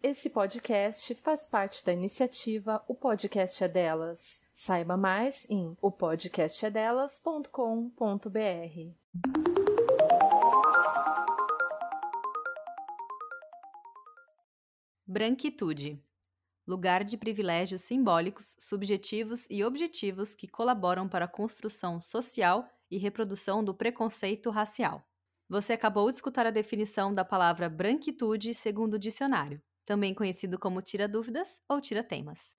Esse podcast faz parte da iniciativa O Podcast é Delas. Saiba mais em opodcastedelas.com.br. Branquitude. Lugar de privilégios simbólicos, subjetivos e objetivos que colaboram para a construção social e reprodução do preconceito racial. Você acabou de escutar a definição da palavra branquitude segundo o dicionário, também conhecido como tira-dúvidas ou tira-temas.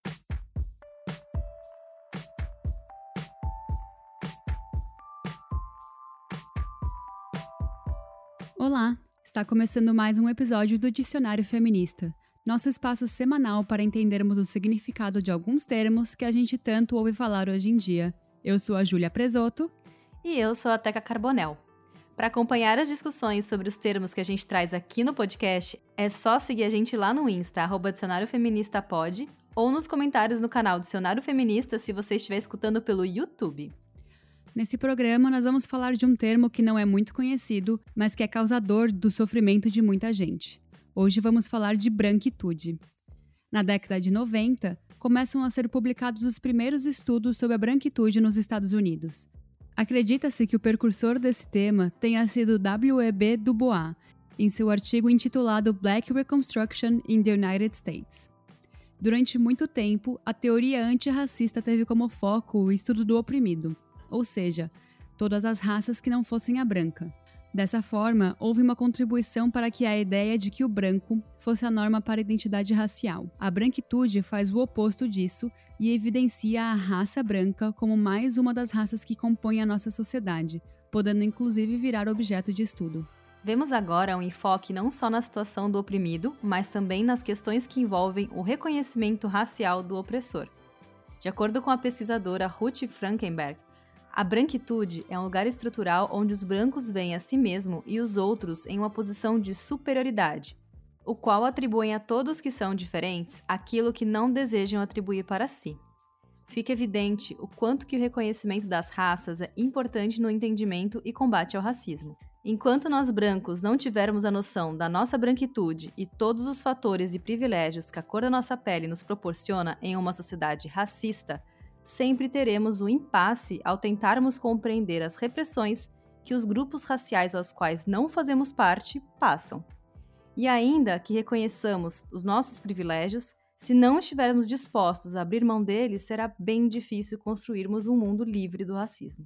Olá! Está começando mais um episódio do Dicionário Feminista, nosso espaço semanal para entendermos o significado de alguns termos que a gente tanto ouve falar hoje em dia. Eu sou a Júlia Presotto. E eu sou a Teca Carbonell. Para acompanhar as discussões sobre os termos que a gente traz aqui no podcast, é só seguir a gente lá no Insta, @dicionariofeministapod, ou nos comentários no canal Dicionário Feminista se você estiver escutando pelo YouTube. Nesse programa, nós vamos falar de um termo que não é muito conhecido, mas que é causador do sofrimento de muita gente. Hoje vamos falar de branquitude. Na década de 90, começam a ser publicados os primeiros estudos sobre a branquitude nos Estados Unidos. Acredita-se que o precursor desse tema tenha sido W.E.B. Du Bois, em seu artigo intitulado Black Reconstruction in the United States. Durante muito tempo, a teoria antirracista teve como foco o estudo do oprimido, ou seja, todas as raças que não fossem a branca. Dessa forma, houve uma contribuição para que a ideia de que o branco fosse a norma para a identidade racial. A branquitude faz o oposto disso e evidencia a raça branca como mais uma das raças que compõem a nossa sociedade, podendo inclusive virar objeto de estudo. Vemos agora um enfoque não só na situação do oprimido, mas também nas questões que envolvem o reconhecimento racial do opressor. De acordo com a pesquisadora Ruth Frankenberg, a branquitude é um lugar estrutural onde os brancos veem a si mesmo e os outros em uma posição de superioridade, o qual atribuem a todos que são diferentes aquilo que não desejam atribuir para si. Fica evidente o quanto que o reconhecimento das raças é importante no entendimento e combate ao racismo. Enquanto nós brancos não tivermos a noção da nossa branquitude e todos os fatores e privilégios que a cor da nossa pele nos proporciona em uma sociedade racista, sempre teremos um impasse ao tentarmos compreender as repressões que os grupos raciais aos quais não fazemos parte passam. E ainda que reconheçamos os nossos privilégios, se não estivermos dispostos a abrir mão deles, será bem difícil construirmos um mundo livre do racismo.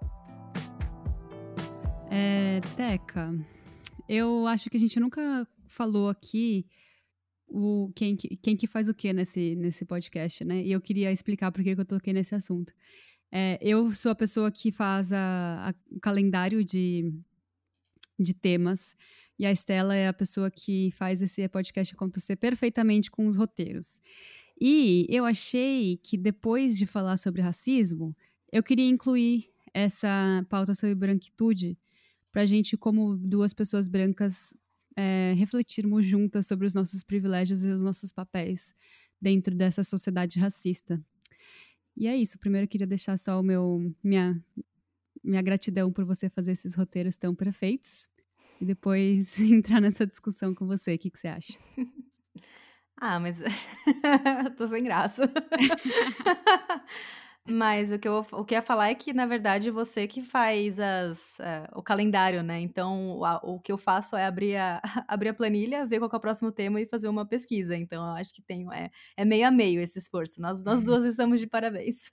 Teca, eu acho que a gente nunca falou aqui quem que faz o que nesse podcast, né? E eu queria explicar por que eu toquei nesse assunto. Eu sou a pessoa que faz o calendário de temas, e a Estela é a pessoa que faz esse podcast acontecer perfeitamente com os roteiros. E eu achei que depois de falar sobre racismo, eu queria incluir essa pauta sobre branquitude para a gente, como duas pessoas brancas, refletirmos juntas sobre os nossos privilégios e os nossos papéis dentro dessa sociedade racista. E é isso. Primeiro eu queria deixar só minha gratidão por você fazer esses roteiros tão perfeitos e depois entrar nessa discussão com você. O que você acha? Mas tô sem graça. Mas o que eu ia falar é que, na verdade, você que faz o calendário, né? Então, o que eu faço é abrir a planilha, ver qual que é o próximo tema e fazer uma pesquisa. Então, eu acho que é meio a meio esse esforço. Nós duas estamos de parabéns.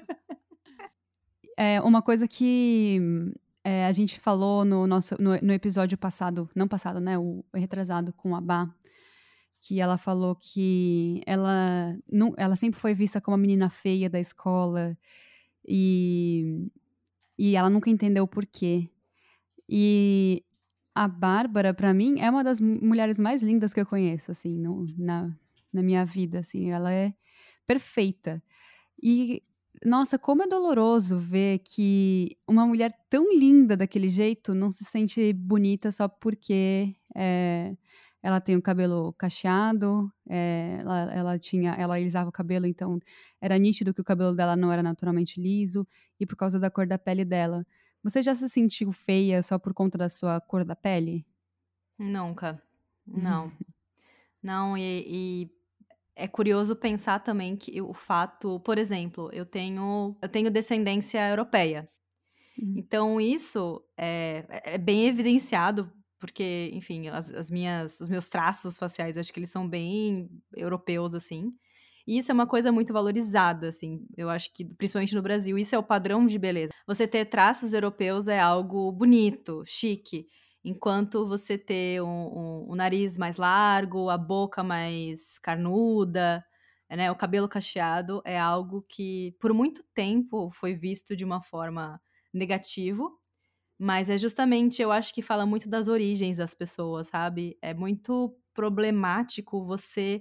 Uma coisa que a gente falou no episódio passado, não passado, né? O retrasado com a Bá, que ela falou que ela sempre foi vista como a menina feia da escola e ela nunca entendeu o porquê. E a Bárbara, pra mim, é uma das mulheres mais lindas que eu conheço, assim, na minha vida, assim, ela é perfeita. E, nossa, como é doloroso ver que uma mulher tão linda daquele jeito não se sente bonita só porque ela tem o cabelo cacheado, ela alisava o cabelo, então era nítido que o cabelo dela não era naturalmente liso, e por causa da cor da pele dela. Você já se sentiu feia só por conta da sua cor da pele? Nunca. Não. Não, e é curioso pensar também que o fato, por exemplo, eu tenho descendência europeia. Uhum. Então isso é bem evidenciado, porque, enfim, os meus traços faciais, acho que eles são bem europeus, assim. E isso é uma coisa muito valorizada, assim, eu acho que principalmente no Brasil, isso é o padrão de beleza. Você ter traços europeus é algo bonito, chique, enquanto você ter um nariz mais largo, a boca mais carnuda, né, o cabelo cacheado é algo que por muito tempo foi visto de uma forma negativo, mas é justamente, eu acho que fala muito das origens das pessoas, sabe? É muito problemático você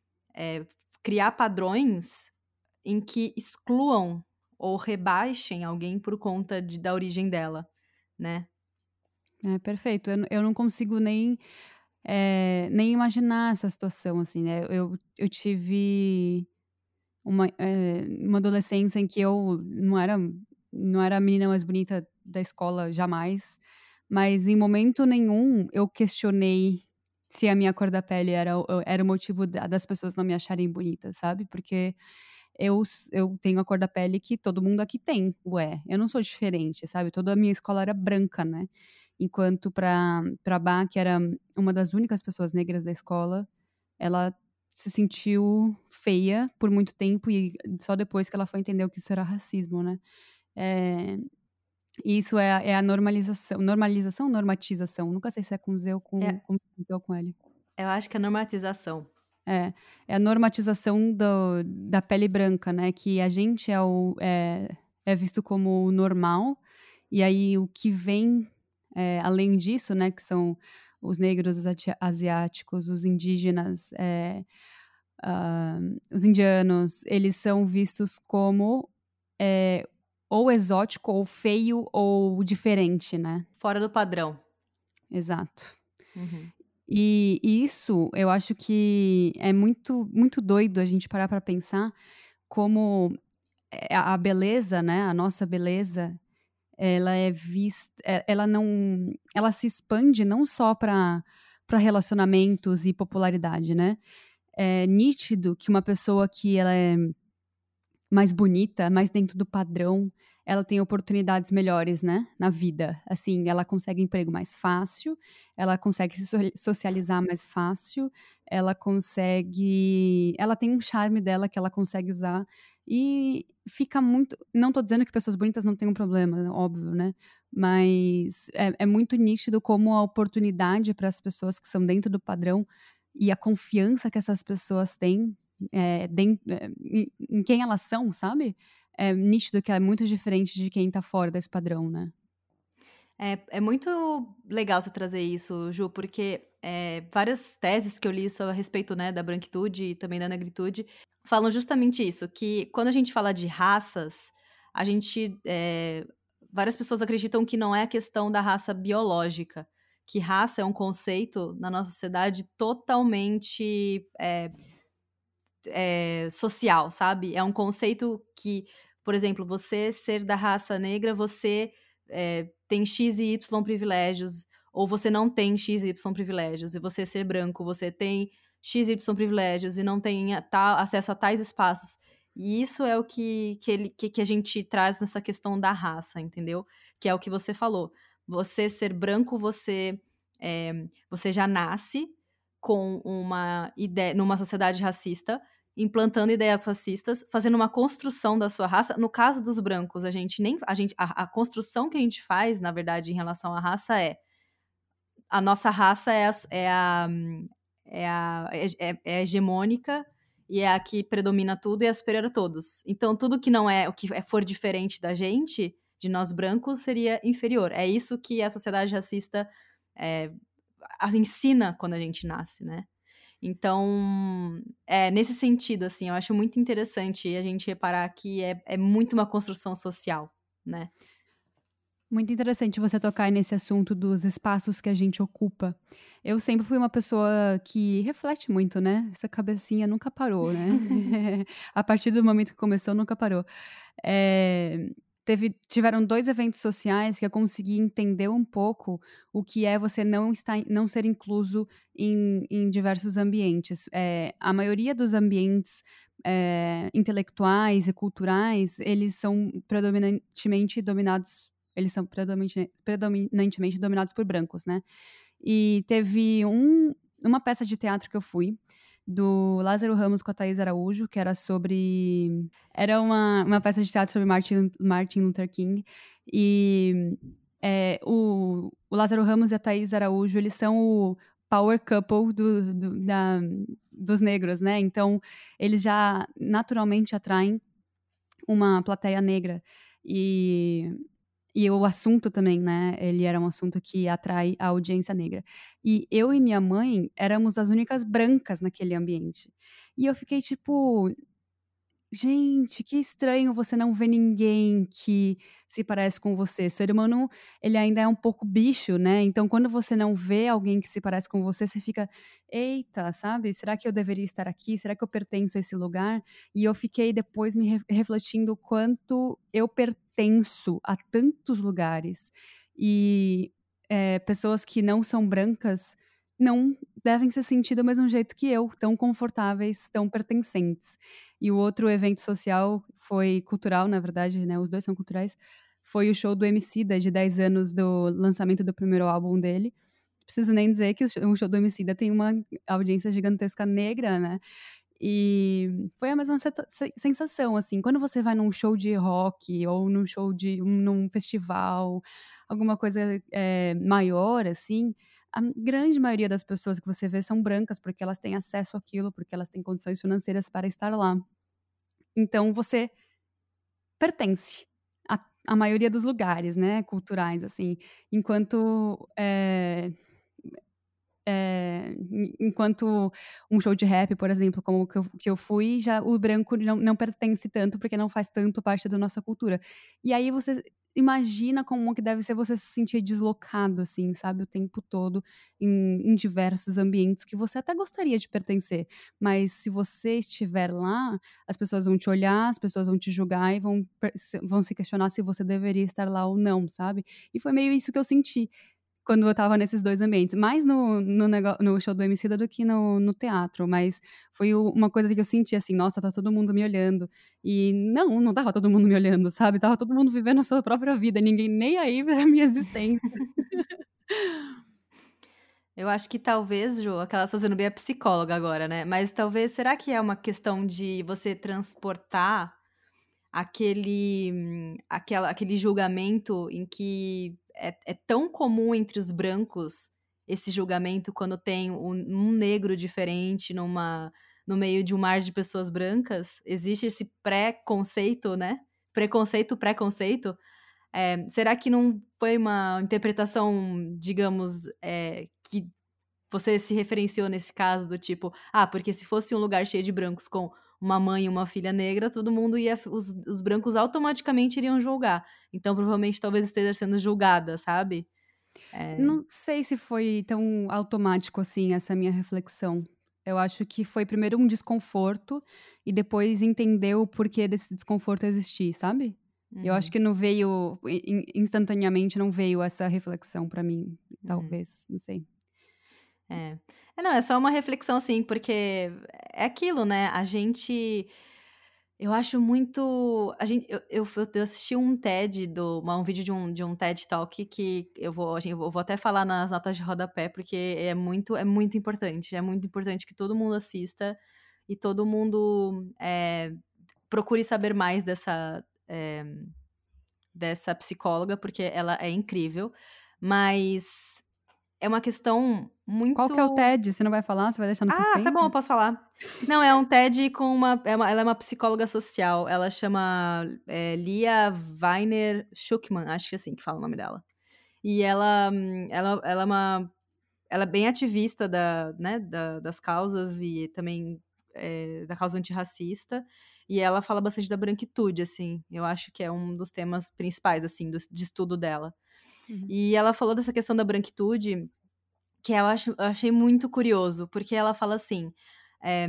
criar padrões em que excluam ou rebaixem alguém por conta da origem dela, né? É perfeito. Eu não consigo nem imaginar essa situação, assim, né? Eu tive uma adolescência em que eu não era a menina mais bonita da escola, jamais. Mas em momento nenhum eu questionei se a minha cor da pele era o motivo das pessoas não me acharem bonita, sabe? Porque eu tenho a cor da pele que todo mundo aqui tem, ué. Eu não sou diferente, sabe? Toda a minha escola era branca, né? Enquanto pra Bá, que era uma das únicas pessoas negras da escola, ela se sentiu feia por muito tempo e só depois que ela foi entender o que isso era racismo, né? É, e isso é a normalização, normatização, nunca sei se é com Z ou É, com L. eu acho que é normatização. É a normatização da pele branca, né? Que a gente é visto como normal, e aí o que vem além disso, né? Que são os negros, os asiáticos, os indígenas, ah, os indianos, eles são vistos como ou exótico, ou feio, ou diferente, né? Fora do padrão. Exato. Uhum. E isso, eu acho que é muito, muito doido a gente parar para pensar como a beleza, né, a nossa beleza, ela é vista, ela se expande não só para relacionamentos e popularidade, né? É nítido que uma pessoa que ela é mais bonita, mais dentro do padrão, ela tem oportunidades melhores, né, na vida. Assim, ela consegue emprego mais fácil, ela consegue se socializar mais fácil, ela tem um charme dela que ela consegue usar e fica muito, não tô dizendo que pessoas bonitas não tenham problema, óbvio, né, mas é muito nítido como a oportunidade para as pessoas que são dentro do padrão e a confiança que essas pessoas têm em quem elas são, sabe? É nítido que é muito diferente de quem tá fora desse padrão, né? É muito legal você trazer isso, Ju, porque várias teses que eu li a respeito, né, da branquitude e também da negritude falam justamente isso, que quando a gente fala de raças, a gente várias pessoas acreditam que não é a questão da raça biológica, que raça é um conceito na nossa sociedade totalmente social, sabe? É um conceito que, por exemplo, você ser da raça negra, você tem X e Y privilégios, ou você não tem X e Y privilégios, e você ser branco, você tem X e Y privilégios e não tem acesso a tais espaços. E isso é o que a gente traz nessa questão da raça, entendeu? Que é o que você falou. Você ser branco, você já nasce com uma ideia numa sociedade racista, implantando ideias racistas, fazendo uma construção da sua raça. No caso dos brancos, a construção que a gente faz, na verdade, em relação à raça a nossa raça é a hegemônica e é a que predomina tudo e é superior a todos. Então, tudo que não é o que for diferente da gente, de nós brancos, seria inferior. É isso que a sociedade racista ensina quando a gente nasce, né? Então, nesse sentido, assim, eu acho muito interessante a gente reparar que é muito uma construção social, né? Muito interessante você tocar nesse assunto dos espaços que a gente ocupa. Eu sempre fui uma pessoa que reflete muito, né? Essa cabecinha nunca parou, né? A partir do momento que começou, nunca parou. tiveram 2 eventos sociais que eu consegui entender um pouco o que é você não ser incluso em diversos ambientes. A maioria dos ambientes intelectuais e culturais, eles são predominantemente dominados por brancos, né? E teve uma peça de teatro que eu fui, do Lázaro Ramos com a Thaís Araújo, que era sobre... Era uma peça de teatro sobre Martin Luther King. E o Lázaro Ramos e a Thaís Araújo, eles são o power couple dos negros, né? Então, eles já naturalmente atraem uma plateia negra. E o assunto também, né? Ele era um assunto que atrai a audiência negra. E eu e minha mãe éramos as únicas brancas naquele ambiente. E eu fiquei tipo, gente, que estranho você não ver ninguém que se parece com você. Ser humano, ele ainda é um pouco bicho, né? Então, quando você não vê alguém que se parece com você, você fica, eita, sabe? Será que eu deveria estar aqui? Será que eu pertenço a esse lugar? E eu fiquei depois me refletindo o quanto eu pertenço a tantos lugares. E pessoas que não são brancas não devem se sentir do mesmo jeito que eu, tão confortáveis, tão pertencentes. E o outro evento social foi cultural, na verdade, né? Os dois são culturais. Foi o show do Emicida, de 10 anos do lançamento do primeiro álbum dele. Preciso nem dizer que o show do Emicida tem uma audiência gigantesca negra, né? E foi a mesma sensação, assim. Quando você vai num show de rock ou num festival, alguma coisa maior, assim, a grande maioria das pessoas que você vê são brancas, porque elas têm acesso àquilo, porque elas têm condições financeiras para estar lá. Então, você pertence à maioria dos lugares, né, culturais, assim. Enquanto um show de rap, por exemplo, como o que eu fui, já o branco não pertence tanto, porque não faz tanto parte da nossa cultura. E aí você imagina como que deve ser você se sentir deslocado, assim, sabe, o tempo todo, em diversos ambientes que você até gostaria de pertencer. Mas se você estiver lá, as pessoas vão te olhar, as pessoas vão te julgar e vão se questionar se você deveria estar lá ou não, sabe? E foi meio isso que eu senti quando eu estava nesses 2 ambientes, mais no show do Emicida do que no teatro, mas foi uma coisa que eu senti, assim, nossa, tá todo mundo me olhando, e não tava todo mundo me olhando, sabe, tava todo mundo vivendo a sua própria vida, ninguém nem aí pra minha existência. Eu acho que talvez, Ju, aquela fazendo bem a psicóloga agora, né, mas talvez, será que é uma questão de você transportar aquele julgamento em que é tão comum entre os brancos esse julgamento quando tem um negro diferente no meio de um mar de pessoas brancas? Existe esse pré-conceito, né? Preconceito. Será que não foi uma interpretação, digamos, que você se referenciou nesse caso do tipo, porque se fosse um lugar cheio de brancos com uma mãe e uma filha negra, todo mundo os brancos automaticamente iriam julgar. Então, provavelmente, talvez esteja sendo julgada, sabe? Não sei se foi tão automático assim essa minha reflexão. Eu acho que foi primeiro um desconforto e depois entender o porquê desse desconforto existir, sabe? Eu acho que não veio instantaneamente, não veio essa reflexão pra mim, talvez, não sei. Não, é só uma reflexão, assim, porque é aquilo, né? Eu acho muito. Eu assisti um TED, um vídeo de um TED Talk que eu vou até falar nas notas de rodapé, porque é muito importante. É muito importante que todo mundo assista e todo mundo procure saber mais dessa psicóloga, porque ela é incrível. Mas é uma questão muito... Qual que é o TED? Você não vai falar? Você vai deixar no suspense? Tá bom, eu posso falar. Não, é um TED com ela é uma psicóloga social. Ela chama Lia Weiner Schuckman, acho que é assim que fala o nome dela. E ela é bem ativista das causas e também da causa antirracista. E ela fala bastante da branquitude, assim. Eu acho que é um dos temas principais, assim, de estudo dela. Uhum. E ela falou dessa questão da branquitude, que eu achei muito curioso, porque ela fala assim,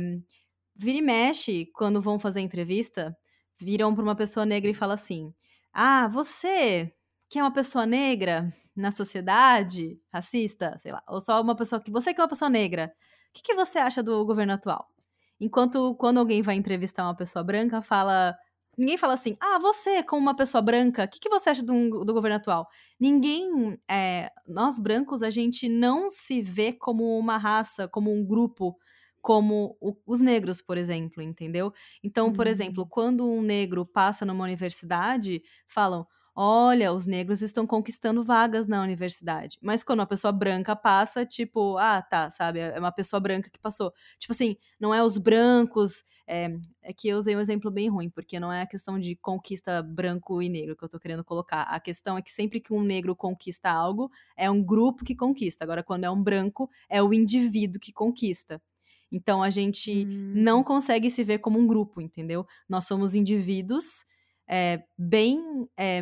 vira e mexe, quando vão fazer entrevista, viram para uma pessoa negra e fala assim, você que é uma pessoa negra na sociedade racista, sei lá, ou só uma pessoa você que é uma pessoa negra, o que você acha do governo atual? Enquanto quando alguém vai entrevistar uma pessoa branca, ninguém fala assim, você como uma pessoa branca, o que você acha do governo atual? Ninguém, nós brancos, a gente não se vê como uma raça, como um grupo, como os negros, por exemplo, entendeu? Então, por exemplo, quando um negro passa numa universidade, falam, olha, os negros estão conquistando vagas na universidade. Mas quando uma pessoa branca passa, tipo, tá, sabe, é uma pessoa branca que passou. Tipo assim, não é os brancos, é que eu usei um exemplo bem ruim, porque não é a questão de conquista branco e negro que eu tô querendo colocar. A questão é que sempre que um negro conquista algo, é um grupo que conquista. Agora, quando é um branco, é o indivíduo que conquista. Então, a gente não consegue se ver como um grupo, entendeu? Nós somos indivíduos bem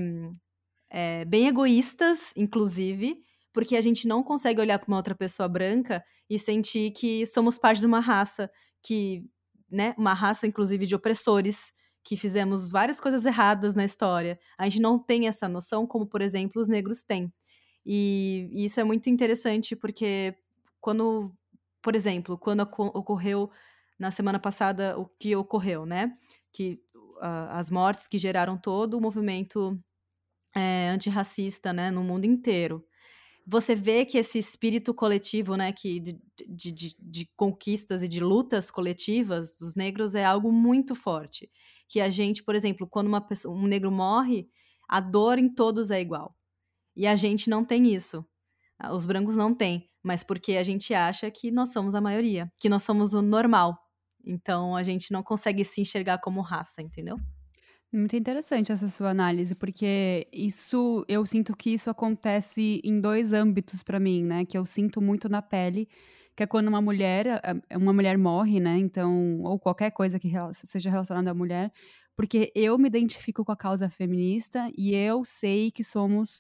egoístas, inclusive, porque a gente não consegue olhar para uma outra pessoa branca e sentir que somos parte de uma raça uma raça, inclusive, de opressores, que fizemos várias coisas erradas na história. A gente não tem essa noção, como, por exemplo, os negros têm. E isso é muito interessante, porque por exemplo, quando ocorreu na semana passada o que ocorreu, né? Que as mortes que geraram todo o movimento antirracista, né, no mundo inteiro. Você vê que esse espírito coletivo, né, de conquistas e de lutas coletivas dos negros é algo muito forte. Que a gente, por exemplo, quando um negro morre, a dor em todos é igual. E a gente não tem isso. Os brancos não têm, mas porque a gente acha que nós somos a maioria, que nós somos o normal. Então a gente não consegue se enxergar como raça, entendeu? Muito interessante essa sua análise, porque eu sinto que isso acontece em 2 âmbitos pra mim, né? Que eu sinto muito na pele, que é quando uma mulher morre, né? Então, ou qualquer coisa que seja relacionada à mulher, porque eu me identifico com a causa feminista e eu sei que somos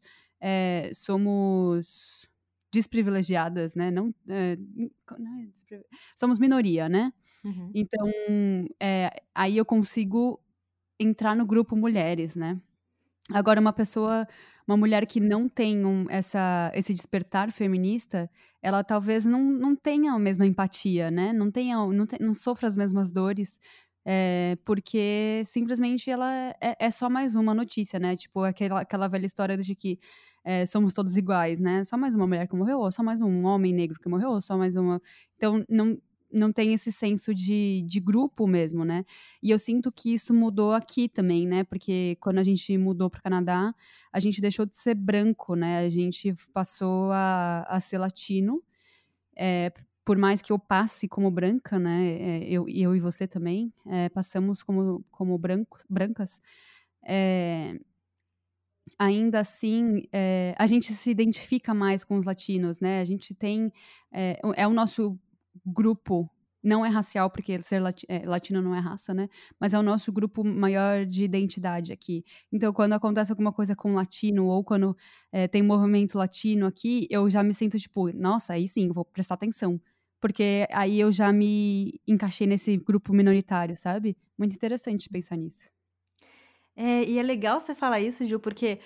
desprivilegiadas, né? Somos minoria, né? Uhum. Então, aí eu consigo entrar no grupo mulheres, né? Agora, uma mulher que não tem esse despertar feminista, ela talvez não tenha a mesma empatia, né? Não sofra as mesmas dores, porque simplesmente ela é só mais uma notícia, né? Tipo, aquela velha história de que somos todos iguais, né? Só mais uma mulher que morreu, ou só mais um homem negro que morreu, ou só mais uma... Então, não tem esse senso de grupo mesmo, né? E eu sinto que isso mudou aqui também, né? Porque quando a gente mudou para o Canadá, a gente deixou de ser branco, né? A gente passou a ser latino. Por mais que eu passe como branca, né? Eu e você também, passamos como brancas. Ainda assim, a gente se identifica mais com os latinos, né? A gente tem... o nosso grupo, não é racial, porque ser latino não é raça, né? Mas é o nosso grupo maior de identidade aqui. Então, quando acontece alguma coisa com latino, ou quando tem movimento latino aqui, eu já me sinto tipo, nossa, aí sim, vou prestar atenção. Porque aí eu já me encaixei nesse grupo minoritário, sabe? Muito interessante pensar nisso. E é legal você falar isso, Gil, porque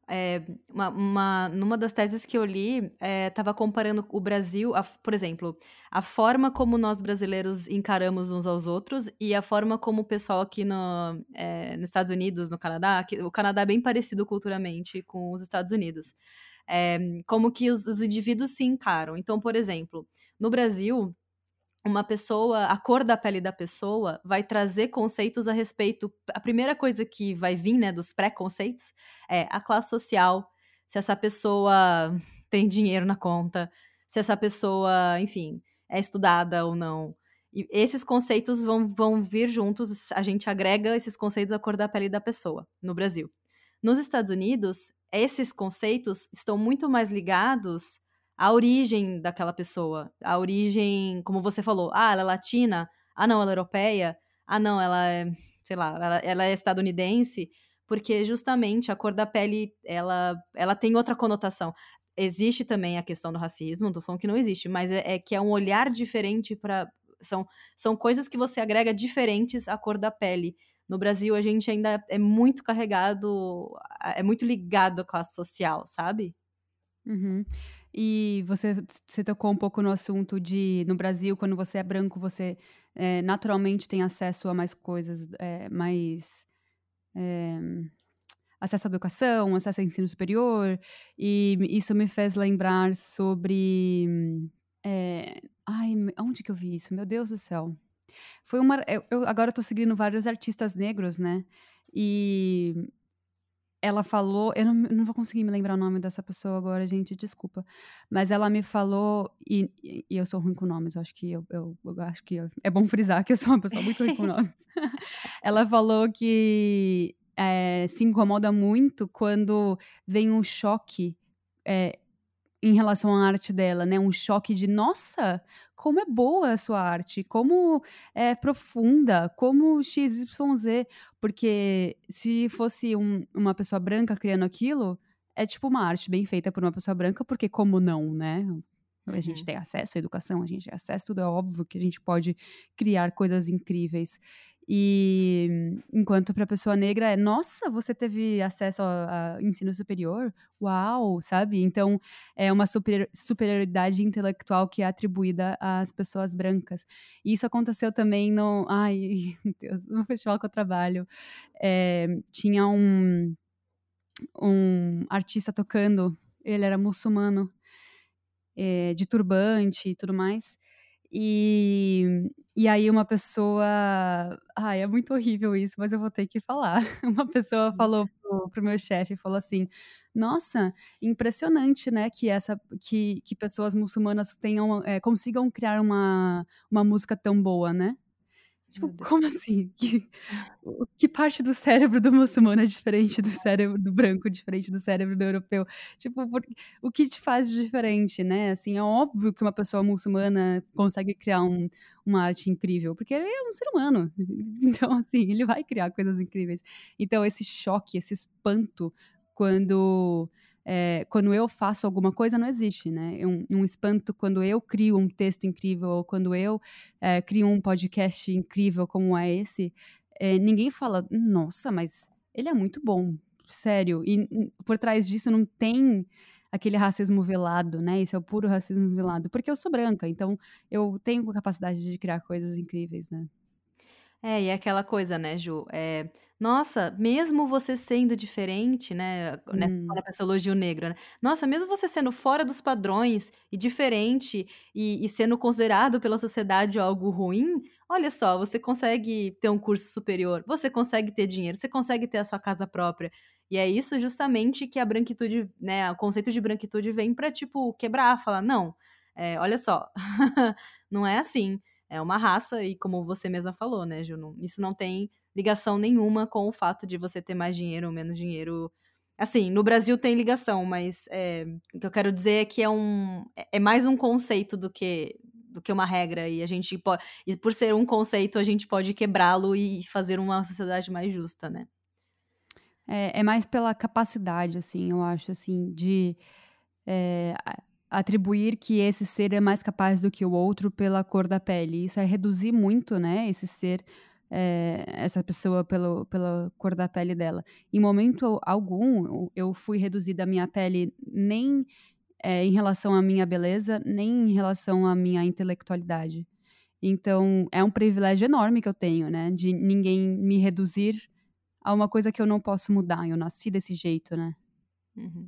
numa das teses que eu li, estava comparando o Brasil, por exemplo, a forma como nós brasileiros encaramos uns aos outros e a forma como o pessoal aqui nos Estados Unidos, no Canadá, o Canadá é bem parecido culturalmente com os Estados Unidos. Como que os indivíduos se encaram. Então, por exemplo, no Brasil... a cor da pele da pessoa vai trazer conceitos a respeito. A primeira coisa que vai vir, né, dos preconceitos é a classe social, se essa pessoa tem dinheiro na conta, se essa pessoa, enfim, é estudada ou não. E esses conceitos vão vir juntos, a gente agrega esses conceitos à cor da pele da pessoa, no Brasil. Nos Estados Unidos, esses conceitos estão muito mais ligados a origem daquela pessoa, a origem, como você falou, ela é latina, não, ela é europeia, não, ela é, sei lá, ela é estadunidense, porque justamente a cor da pele, ela tem outra conotação. Existe também a questão do racismo, não tô falando que não existe, mas é que é um olhar diferente para... São coisas que você agrega diferentes à cor da pele no Brasil a gente ainda é muito carregado, é muito ligado à classe social, sabe? Uhum. E você tocou um pouco no assunto de, no Brasil, quando você é branco, você naturalmente tem acesso a mais coisas, eh, acesso à educação, acesso ao ensino superior, e isso me fez lembrar sobre. Onde que eu vi isso? Meu Deus do céu. Foi uma. Agora eu tô seguindo vários artistas negros, né? E ela falou, eu não vou conseguir me lembrar o nome dessa pessoa agora, gente, desculpa. Mas ela me falou, e eu sou ruim com nomes, eu acho que eu acho que é bom frisar que eu sou uma pessoa muito ruim com nomes. Ela falou que se incomoda muito quando vem um choque em relação à arte dela, né? Um choque de, nossa, como é boa a sua arte, como é profunda, como XYZ. Porque se fosse uma pessoa branca criando aquilo, é tipo uma arte bem feita por uma pessoa branca, porque como não, né? A gente tem acesso à educação, a gente tem acesso, tudo é óbvio que a gente pode criar coisas incríveis. E enquanto para a pessoa negra é, nossa, você teve acesso a ensino superior? Uau, sabe? Então é uma superioridade intelectual que é atribuída às pessoas brancas. E isso aconteceu também no, ai, meu Deus, no festival que eu trabalho. Tinha um artista tocando, ele era muçulmano, de turbante e tudo mais. E aí uma pessoa... Ai, é muito horrível isso, mas eu vou ter que falar. Uma pessoa falou pro meu chefe, falou assim, nossa, impressionante, né, que pessoas muçulmanas consigam criar uma música tão boa, né? Tipo, como assim? Que parte do cérebro do muçulmano é diferente do cérebro do branco, diferente do cérebro do europeu? Tipo, o que te faz de diferente, né? Assim, é óbvio que uma pessoa muçulmana consegue criar uma arte incrível, porque ele é um ser humano. Então, assim, ele vai criar coisas incríveis. Então, esse choque, esse espanto, quando eu faço alguma coisa, não existe, né? Um espanto quando eu crio um texto incrível, ou quando eu crio um podcast incrível como é esse, ninguém fala, nossa, mas ele é muito bom, sério. E por trás disso não tem aquele racismo velado, né? Esse é o puro racismo velado. Porque eu sou branca, então eu tenho capacidade de criar coisas incríveis, né? E é aquela coisa, né, Ju? Nossa, mesmo você sendo diferente, né? Quando a pessoa elogia o negro, né? Nossa, mesmo você sendo fora dos padrões e diferente e sendo considerado pela sociedade algo ruim, olha só, você consegue ter um curso superior, você consegue ter dinheiro, você consegue ter a sua casa própria. E é isso justamente que a branquitude, né? O conceito de branquitude vem pra, tipo, quebrar, falar, não, olha só, não é assim. É uma raça e como você mesma falou, né, Ju, isso não tem ligação nenhuma com o fato de você ter mais dinheiro ou menos dinheiro. Assim, no Brasil tem ligação, mas o que eu quero dizer é que é mais um conceito do que uma regra, e a gente pode, e por ser um conceito, a gente pode quebrá-lo e fazer uma sociedade mais justa, né? É mais pela capacidade, assim, eu acho, assim, de atribuir que esse ser é mais capaz do que o outro pela cor da pele. Isso é reduzir muito, né, esse ser, essa pessoa pela cor da pele dela. Em momento algum, eu fui reduzida à minha pele nem em relação à minha beleza, nem em relação à minha intelectualidade. Então, é um privilégio enorme que eu tenho, né, de ninguém me reduzir a uma coisa que eu não posso mudar. Eu nasci desse jeito, né? Uhum.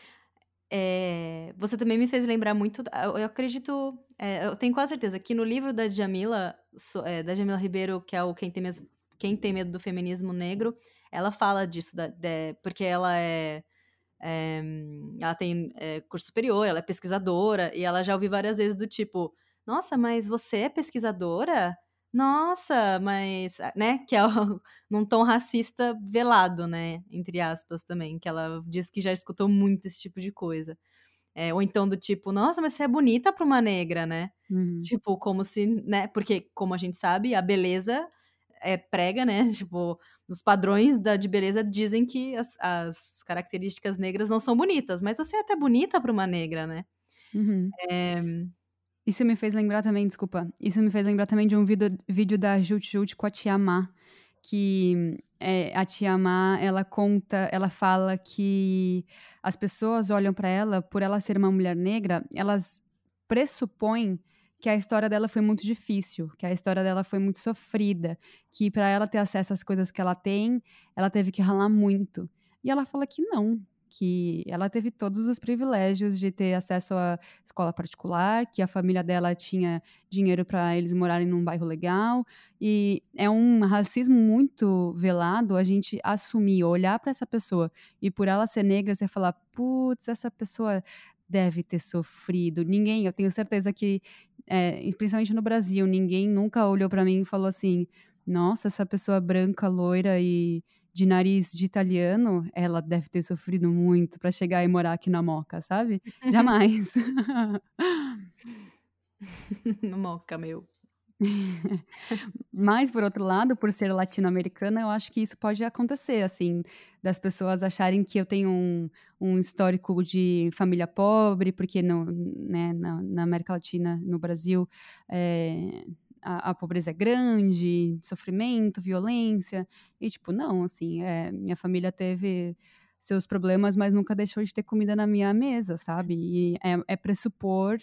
Você também me fez lembrar muito, eu acredito, eu tenho quase certeza que no livro da Djamila Ribeiro, que é o Quem Tem Medo do Feminismo Negro, ela fala disso, porque ela ela tem curso superior, ela é pesquisadora, e ela já ouviu várias vezes do tipo, nossa, mas você é pesquisadora? Nossa, mas, né, que é num tom racista velado, né, entre aspas também, que ela diz que já escutou muito esse tipo de coisa. Ou então do tipo, nossa, mas você é bonita pra uma negra, né? Tipo, como se, né, porque como a gente sabe, a beleza prega, né, tipo, os padrões de beleza dizem que as características negras não são bonitas, mas você é até bonita pra uma negra, né? Uhum. Isso me fez lembrar também, desculpa, isso me fez lembrar também de um vídeo da Jut Jut com a Tia Má, que a tia Má, ela fala que as pessoas olham para ela, por ela ser uma mulher negra, elas pressupõem que a história dela foi muito difícil, que a história dela foi muito sofrida, que para ela ter acesso às coisas que ela tem, ela teve que ralar muito. E ela fala que não, que ela teve todos os privilégios de ter acesso à escola particular, que a família dela tinha dinheiro para eles morarem num bairro legal, e é um racismo muito velado a gente assumir, olhar para essa pessoa e por ela ser negra, você falar, putz, essa pessoa deve ter sofrido. Ninguém, eu tenho certeza que, principalmente no Brasil, ninguém nunca olhou para mim e falou assim, nossa, essa pessoa branca, loira e de nariz de italiano, ela deve ter sofrido muito para chegar e morar aqui na Moca, sabe? Jamais. Moca, meu. Mas, por outro lado, por ser latino-americana, eu acho que isso pode acontecer, assim, das pessoas acharem que eu tenho um histórico de família pobre, porque na América Latina, no Brasil, a pobreza é grande, sofrimento, violência, e tipo, não, assim, minha família teve seus problemas, mas nunca deixou de ter comida na minha mesa, sabe? E é pressupor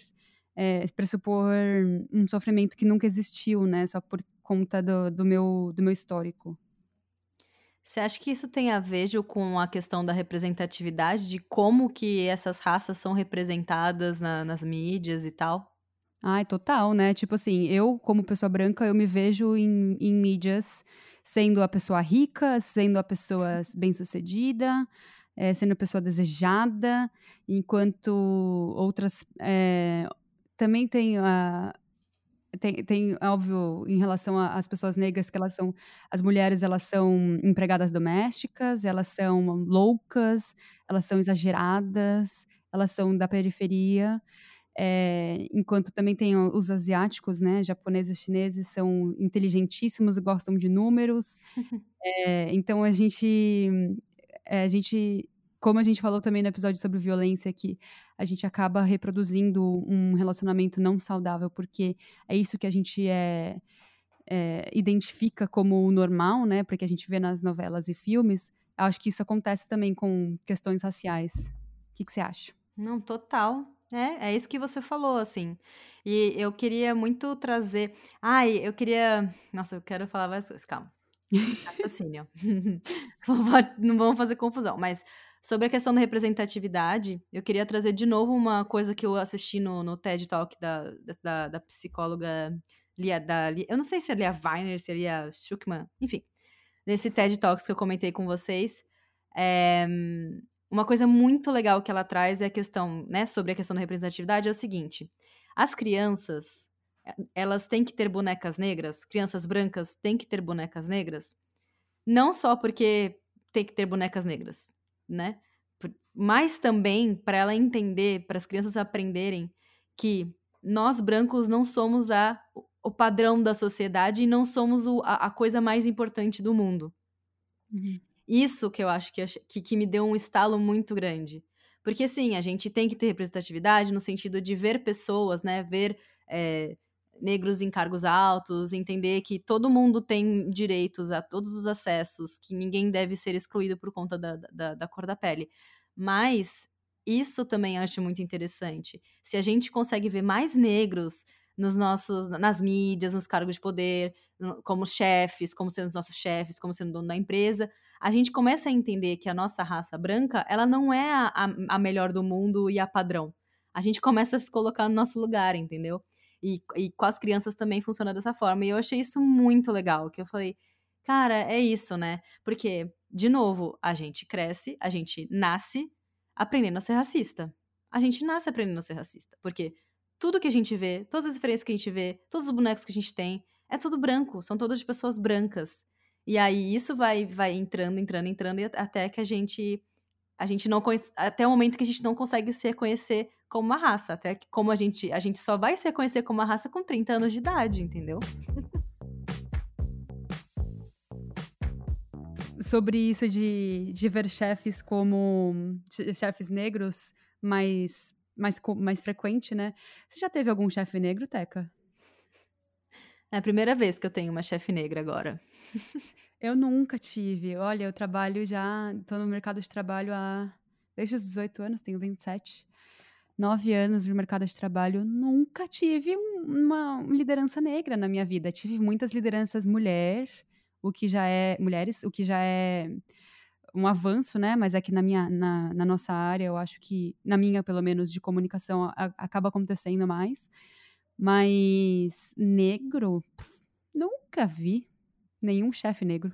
um sofrimento que nunca existiu, né? Só por conta do meu histórico. Você acha que isso tem a ver, Ju, com a questão da representatividade, de como que essas raças são representadas nas mídias e tal? Ai, total, né? Tipo assim, eu, como pessoa branca, eu me vejo em mídias sendo a pessoa rica, sendo a pessoa bem-sucedida, sendo a pessoa desejada, enquanto outras... também tem óbvio, em relação às pessoas negras, que as mulheres, elas são empregadas domésticas, elas são loucas, elas são exageradas, elas são da periferia, enquanto também tem os asiáticos, né, japoneses, chineses, são inteligentíssimos e gostam de números, então a gente, como a gente falou também no episódio sobre violência, que a gente acaba reproduzindo um relacionamento não saudável, porque é isso que a gente identifica como o normal, né? Porque a gente vê nas novelas e filmes. Eu acho que isso acontece também com questões raciais. O que você acha? Não, total. É isso que você falou, assim. E eu queria muito trazer. Ai, eu queria. Nossa, eu quero falar várias coisas, calma. Raciocínio. Não vamos fazer confusão, mas sobre a questão da representatividade, eu queria trazer de novo uma coisa que eu assisti no TED Talk da psicóloga eu não sei se é Lia Weiner, se é Lia Schuckman, enfim, nesse TED Talks que eu comentei com vocês, uma coisa muito legal que ela traz é a questão, né, sobre a questão da representatividade, é o seguinte, as crianças, elas têm que ter bonecas negras, crianças brancas têm que ter bonecas negras, não só porque tem que ter bonecas negras, né? Mas também para ela entender, para as crianças aprenderem que nós brancos não somos o padrão da sociedade e não somos a coisa mais importante do mundo. Uhum. Isso que eu acho que me deu um estalo muito grande. Porque, sim, a gente tem que ter representatividade no sentido de ver pessoas, né? Ver negros em cargos altos, entender que todo mundo tem direitos a todos os acessos, que ninguém deve ser excluído por conta da cor da pele. Mas isso também acho muito interessante. Se a gente consegue ver mais negros nas mídias, nos cargos de poder, como chefes, como sendo os nossos chefes, como sendo dono da empresa, a gente começa a entender que a nossa raça branca, ela não é a melhor do mundo e a padrão. A gente começa a se colocar no nosso lugar, entendeu? E com as crianças também funciona dessa forma. E eu achei isso muito legal, que eu falei, cara, é isso, né? Porque, de novo, a gente cresce, a gente nasce aprendendo a ser racista. A gente nasce aprendendo a ser racista. Porque tudo que a gente vê, todas as referências que a gente vê, todos os bonecos que a gente tem, é tudo branco, são todos de pessoas brancas. E aí isso vai entrando, e até que a gente não conhece, até o momento que a gente não consegue se reconhecer como uma raça, até que como a gente só vai se reconhecer como uma raça com 30 anos de idade, entendeu? Sobre isso de ver chefes como chefes negros mais frequente, né? Você já teve algum chefe negro, Teca? É a primeira vez que eu tenho uma chefe negra agora. Eu nunca tive. Olha, eu trabalho tô no mercado de trabalho desde os 18 anos, tenho 27. 9 anos de mercado de trabalho, nunca tive uma liderança negra na minha vida. Tive muitas lideranças mulheres, o que já é um avanço, né? Mas é que na nossa área, eu acho que, na minha, pelo menos, de comunicação, acaba acontecendo mais. Mas negro, nunca vi nenhum chefe negro.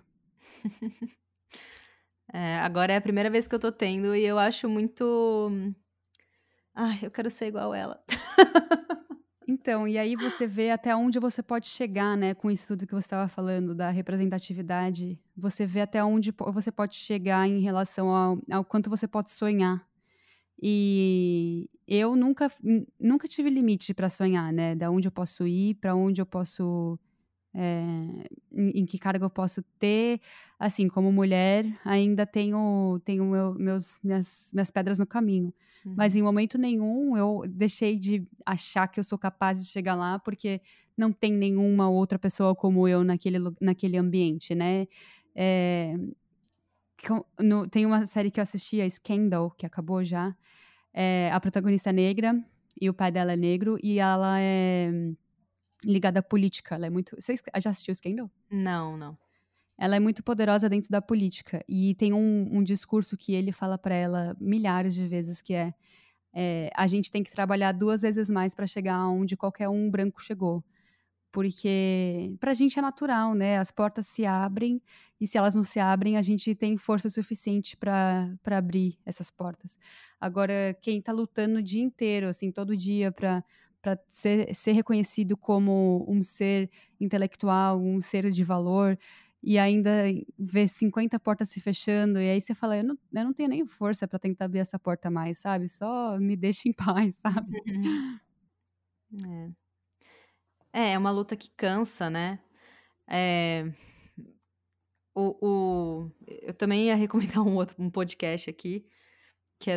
Agora é a primeira vez que eu tô tendo e eu acho muito... Ai, eu quero ser igual ela. Então, e aí você vê até onde você pode chegar, né, com isso tudo que você estava falando, da representatividade. Você vê até onde você pode chegar em relação ao quanto você pode sonhar. E eu nunca tive limite para sonhar, né, da onde eu posso ir, para onde eu posso... em que cargo eu posso ter. Assim, como mulher, ainda tenho minhas pedras no caminho. Mas em momento nenhum eu deixei de achar que eu sou capaz de chegar lá, porque não tem nenhuma outra pessoa como eu naquele ambiente, né? Tem uma série que eu assisti, a Scandal, que acabou já. A protagonista é negra e o pai dela é negro, e ela é ligada à política. Ela é muito... Você já assistiu Scandal? Não. Ela é muito poderosa dentro da política. E tem um discurso que ele fala para ela milhares de vezes, que a gente tem que trabalhar 2 vezes mais para chegar onde qualquer um branco chegou. Porque pra gente é natural, né? As portas se abrem, e se elas não se abrem, a gente tem força suficiente para abrir essas portas. Agora, quem tá lutando o dia inteiro, assim, todo dia para ser reconhecido como um ser intelectual, um ser de valor, e ainda ver 50 portas se fechando, e aí você fala, eu não tenho nem força para tentar abrir essa porta mais, sabe? Só me deixa em paz, sabe? É uma luta que cansa, né? Eu também ia recomendar um podcast aqui, que é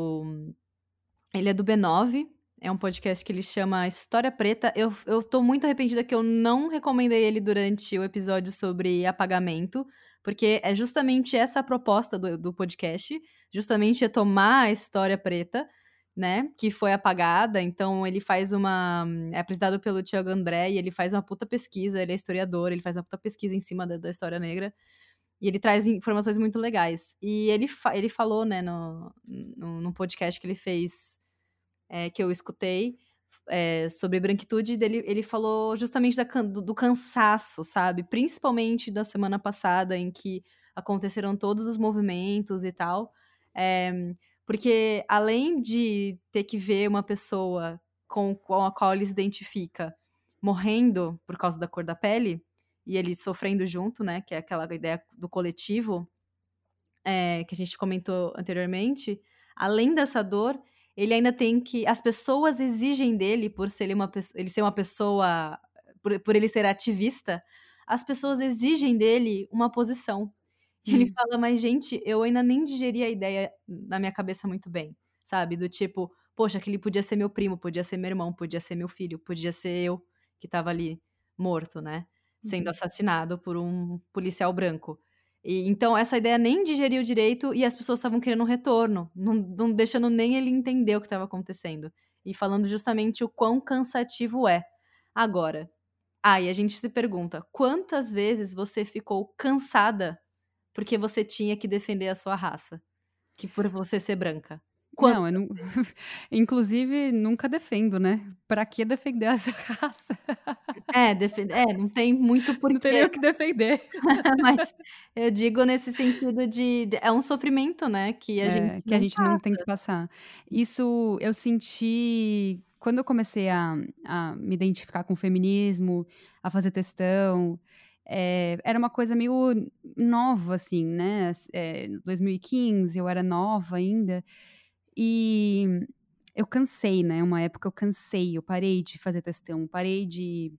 ele é do B9, é um podcast que ele chama História Preta. Eu tô muito arrependida que eu não recomendei ele durante o episódio sobre apagamento, porque é justamente essa a proposta do podcast, justamente é tomar a história preta, né, que foi apagada. Então ele faz é apresentado pelo Thiago André, e ele faz uma puta pesquisa, ele é historiador, ele faz uma puta pesquisa em cima da história negra, e ele traz informações muito legais. E ele falou, né, no podcast que ele fez, que eu escutei, sobre branquitude, ele falou justamente do cansaço, sabe? Principalmente da semana passada, em que aconteceram todos os movimentos e tal. Porque além de ter que ver uma pessoa com a qual ele se identifica morrendo por causa da cor da pele, e ele sofrendo junto, né? Que é aquela ideia do coletivo, que a gente comentou anteriormente. Além dessa dor, ele ainda tem que... As pessoas exigem dele, por ser ele ser uma pessoa... Por ele ser ativista, as pessoas exigem dele uma posição. E ele fala, mas gente, eu ainda nem digeri a ideia na minha cabeça muito bem, sabe? Do tipo, poxa, aquele podia ser meu primo, podia ser meu irmão, podia ser meu filho, podia ser eu que tava ali morto, né? Sendo assassinado por um policial branco. E, então, essa ideia nem digeriu direito, e as pessoas estavam querendo um retorno, não deixando nem ele entender o que estava acontecendo. E falando justamente o quão cansativo é. Agora, e a gente se pergunta, quantas vezes você ficou cansada porque você tinha que defender a sua raça, que por você ser branca? Não, eu não... Inclusive, nunca defendo, né? Pra que defender essa raça? Não tem muito porquê. Não teria o que defender. Mas eu digo nesse sentido é um sofrimento, né? Que a gente não tem que passar. Isso eu senti quando eu comecei a me identificar com o feminismo, a fazer textão. Era uma coisa meio nova, assim, né? 2015, eu era nova ainda. E eu cansei, né? Uma época eu cansei, eu parei de fazer textão, parei de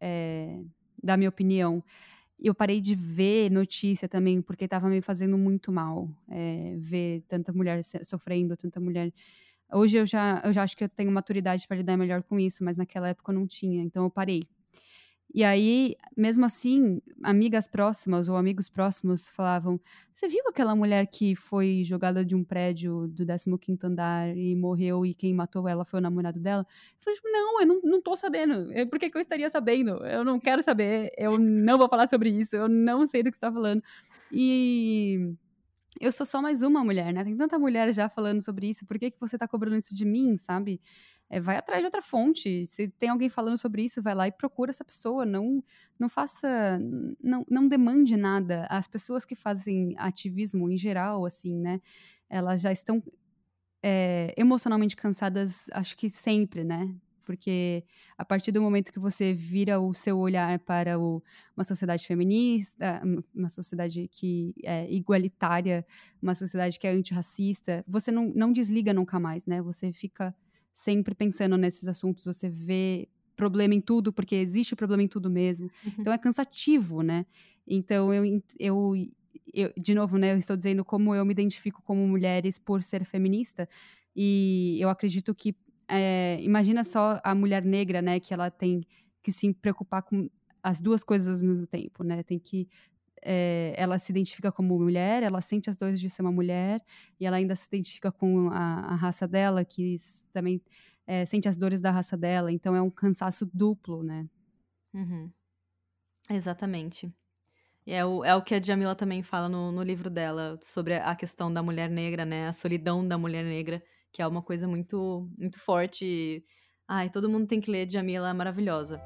dar minha opinião. Eu parei de ver notícia também, porque estava me fazendo muito mal ver tanta mulher sofrendo, tanta mulher... Hoje eu já acho que eu tenho maturidade para lidar melhor com isso, mas naquela época eu não tinha, então eu parei. E aí, mesmo assim, amigas próximas ou amigos próximos falavam: você viu aquela mulher que foi jogada de um prédio do 15º andar e morreu, e quem matou ela foi o namorado dela? Eu falei, não, eu não tô sabendo. Por que eu estaria sabendo? Eu não quero saber, eu não vou falar sobre isso, eu não sei do que você tá falando. E eu sou só mais uma mulher, né? Tem tanta mulher já falando sobre isso, por que você tá cobrando isso de mim, sabe? Vai atrás de outra fonte. Se tem alguém falando sobre isso, vai lá e procura essa pessoa. Não faça, não demande nada. As pessoas que fazem ativismo em geral, assim, né? Elas já estão emocionalmente cansadas, acho que sempre, né? Porque a partir do momento que você vira o seu olhar para uma sociedade feminista, uma sociedade que é igualitária, uma sociedade que é antirracista, você não desliga nunca mais, né? Você fica sempre pensando nesses assuntos, você vê problema em tudo, porque existe problema em tudo mesmo. Então é cansativo, né? Então eu de novo, né, eu estou dizendo como eu me identifico como mulheres por ser feminista, e eu acredito que imagina só a mulher negra, né, que ela tem que se preocupar com as duas coisas ao mesmo tempo, né, tem que ela se identifica como mulher, ela sente as dores de ser uma mulher, e ela ainda se identifica com a raça dela, que também sente as dores da raça dela, então é um cansaço duplo, né. Uhum. Exatamente. E é o que a Djamila também fala no livro dela, sobre a questão da mulher negra, né? A solidão da mulher negra, que é uma coisa muito, muito forte. Ai, todo mundo tem que ler Djamila, é maravilhosa.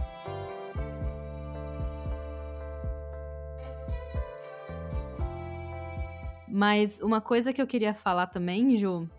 Mas uma coisa que eu queria falar também, Ju,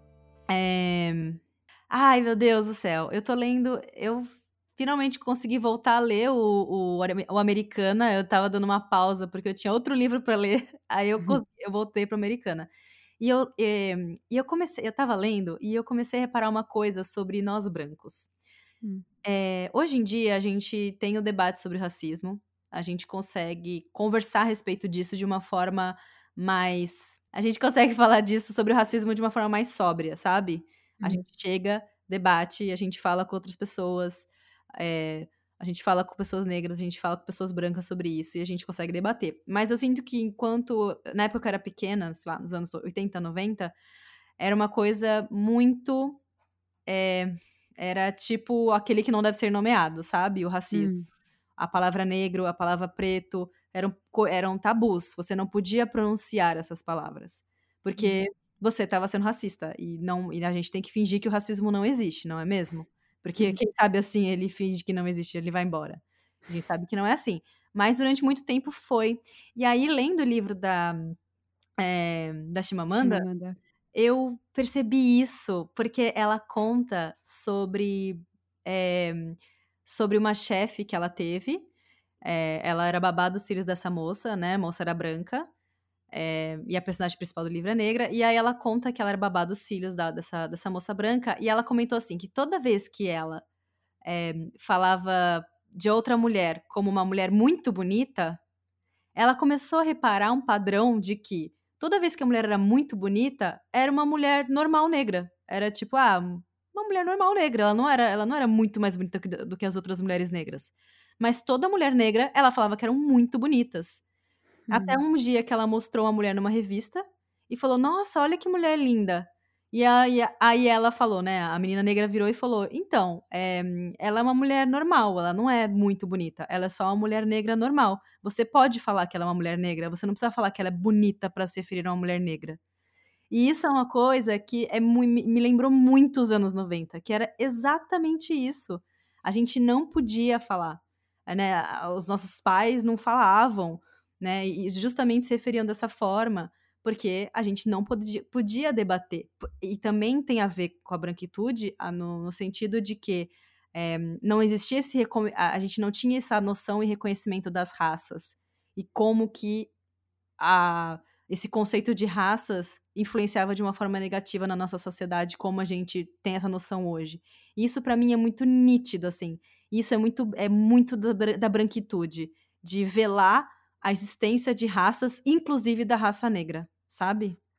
Ai, meu Deus do céu, eu tô lendo... Eu finalmente consegui voltar a ler o Americana. Eu tava dando uma pausa porque eu tinha outro livro pra ler. Aí eu voltei pro Americana. E eu comecei... Eu tava lendo e eu comecei a reparar uma coisa sobre nós brancos. Hoje em dia, a gente tem o debate sobre o racismo. A gente consegue conversar a respeito disso de uma forma mais... A gente consegue falar disso sobre o racismo de uma forma mais sóbria, sabe? A gente chega, debate, a gente fala com outras pessoas, a gente fala com pessoas negras, a gente fala com pessoas brancas sobre isso e a gente consegue debater. Mas eu sinto que enquanto... Na época eu era pequena, sei lá, nos anos 80, 90, era uma coisa muito... era tipo aquele que não deve ser nomeado, sabe? O racismo. A palavra negro, a palavra preto, eram tabus. Você não podia pronunciar essas palavras. Porque você estava sendo racista. E a gente tem que fingir que o racismo não existe, não é mesmo? Porque quem sabe assim, ele finge que não existe, ele vai embora. A gente sabe que não é assim. Mas durante muito tempo foi. E aí, lendo o livro da Chimamanda, eu percebi isso, porque ela conta sobre uma chefe que ela teve. Ela era babá dos filhos dessa moça, né? A moça era branca. E a personagem principal do livro é negra. E aí ela conta que ela era babá dos filhos dessa moça branca. E ela comentou assim, que toda vez que ela falava de outra mulher como uma mulher muito bonita, ela começou a reparar um padrão de que toda vez que a mulher era muito bonita, era uma mulher normal negra. Era tipo, uma mulher normal negra. Ela não era muito mais bonita do que as outras mulheres negras. Mas toda mulher negra, ela falava que eram muito bonitas. Até um dia que ela mostrou uma mulher numa revista e falou, nossa, olha que mulher linda. E aí ela falou, né, a menina negra virou e falou, então, ela é uma mulher normal, ela não é muito bonita, ela é só uma mulher negra normal. Você pode falar que ela é uma mulher negra, você não precisa falar que ela é bonita para se referir a uma mulher negra. E isso é uma coisa que me lembrou muito os anos 90, que era exatamente isso. A gente não podia falar, né, os nossos pais não falavam, né, e justamente se referiam dessa forma, porque a gente não podia debater. E também tem a ver com a branquitude, no sentido de que não existia a gente não tinha essa noção e reconhecimento das raças. E como que esse conceito de raças influenciava de uma forma negativa na nossa sociedade, como a gente tem essa noção hoje. E isso, para mim, é muito nítido, assim. Isso é muito da branquitude, de velar a existência de raças, inclusive da raça negra, sabe?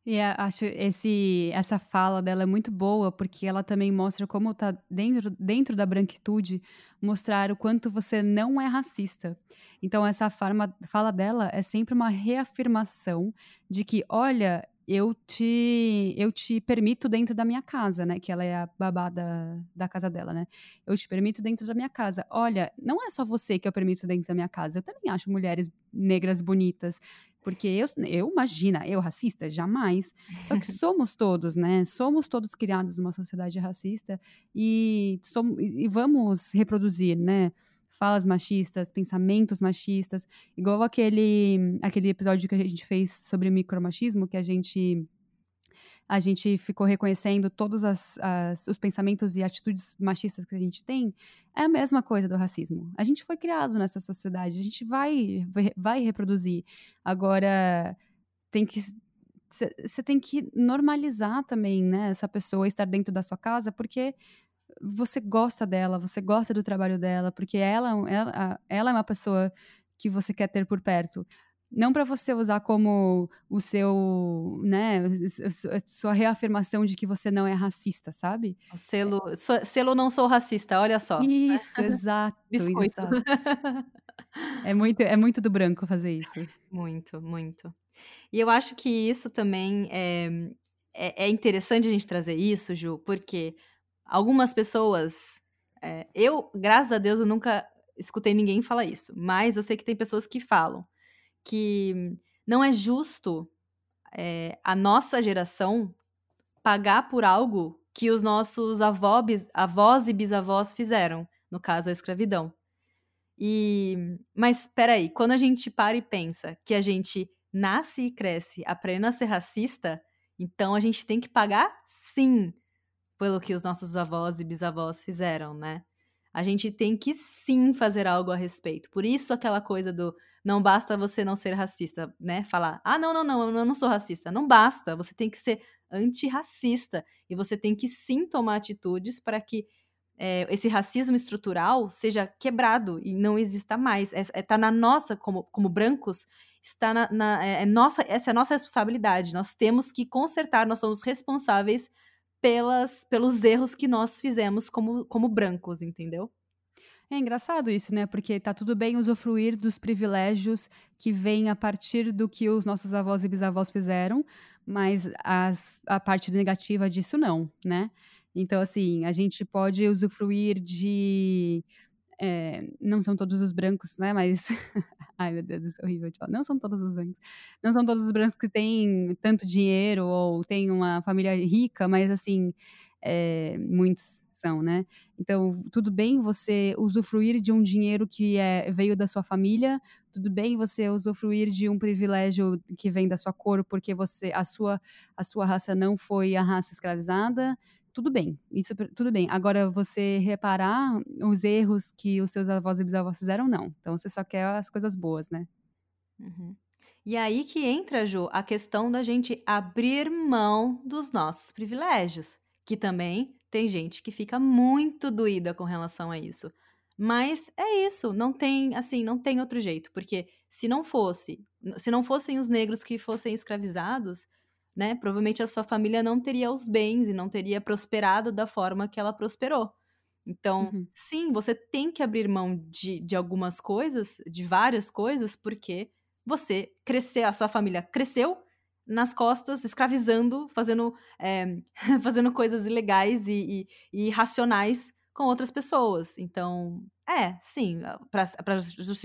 E acho essa fala dela é muito boa, porque ela também mostra como tá dentro da branquitude, mostrar o quanto você não é racista. Então, essa fala dela é sempre uma reafirmação de que, olha, eu te permito dentro da minha casa, né? Que ela é a babá da casa dela, né? Eu te permito dentro da minha casa. Olha, não é só você que eu permito dentro da minha casa. Eu também acho mulheres negras bonitas. Porque imagina, eu racista? Jamais. Só que somos todos, né? Somos todos criados numa sociedade racista e vamos reproduzir, né? Falas machistas, pensamentos machistas, igual aquele episódio que a gente fez sobre micromachismo, que a gente ficou reconhecendo todos os pensamentos e atitudes machistas que a gente tem, é a mesma coisa do racismo. A gente foi criado nessa sociedade, a gente vai reproduzir. Agora, você tem que normalizar também, né, essa pessoa estar dentro da sua casa, porque você gosta dela, você gosta do trabalho dela, porque ela é uma pessoa que você quer ter por perto. Não para você usar como o seu, né, a sua reafirmação de que você não é racista, sabe? O selo não sou racista, olha só. Isso, exato, Biscoito. exato. É muito do branco fazer isso. Muito, muito. E eu acho que isso também é interessante a gente trazer isso, Ju, porque algumas pessoas, graças a Deus, eu nunca escutei ninguém falar isso, mas eu sei que tem pessoas que falam que não é justo a nossa geração pagar por algo que os nossos avós e bisavós fizeram, no caso a escravidão. Mas peraí, quando a gente para e pensa que a gente nasce e cresce aprendendo a ser racista, então a gente tem que pagar sim pelo que os nossos avós e bisavós fizeram, né? A gente tem que sim fazer algo a respeito. Por isso aquela coisa do não basta você não ser racista, né? Falar, não, eu não sou racista. Não basta, você tem que ser antirracista. E você tem que sim tomar atitudes para que esse racismo estrutural seja quebrado e não exista mais. Tá na nossa, como brancos, está essa é a nossa responsabilidade. Nós temos que consertar, nós somos responsáveis pelos erros que nós fizemos como brancos, entendeu? É engraçado isso, né? Porque tá tudo bem usufruir dos privilégios que vêm a partir do que os nossos avós e bisavós fizeram, mas a parte negativa disso não, né? Então, assim, a gente pode usufruir de... não são todos os brancos, né? Mas... Ai, meu Deus, isso é horrível de falar. Não são todos os brancos. Não são todos os brancos que têm tanto dinheiro ou têm uma família rica, mas, assim, muitos são, né? Então, tudo bem você usufruir de um dinheiro que veio da sua família, tudo bem você usufruir de um privilégio que vem da sua cor, porque a sua raça não foi a raça escravizada, tudo bem, isso tudo bem. Agora, você reparar os erros que os seus avós e bisavós fizeram, não. Então, você só quer as coisas boas, né? Uhum. E aí que entra, Ju, a questão da gente abrir mão dos nossos privilégios, que também tem gente que fica muito doída com relação a isso. Mas é isso, não tem outro jeito, porque se não fossem os negros que fossem escravizados, né, provavelmente a sua família não teria os bens e não teria prosperado da forma que ela prosperou. Então, sim, você tem que abrir mão de algumas coisas, de várias coisas, porque a sua família cresceu nas costas, escravizando, fazendo coisas ilegais e irracionais com outras pessoas. Então, sim, para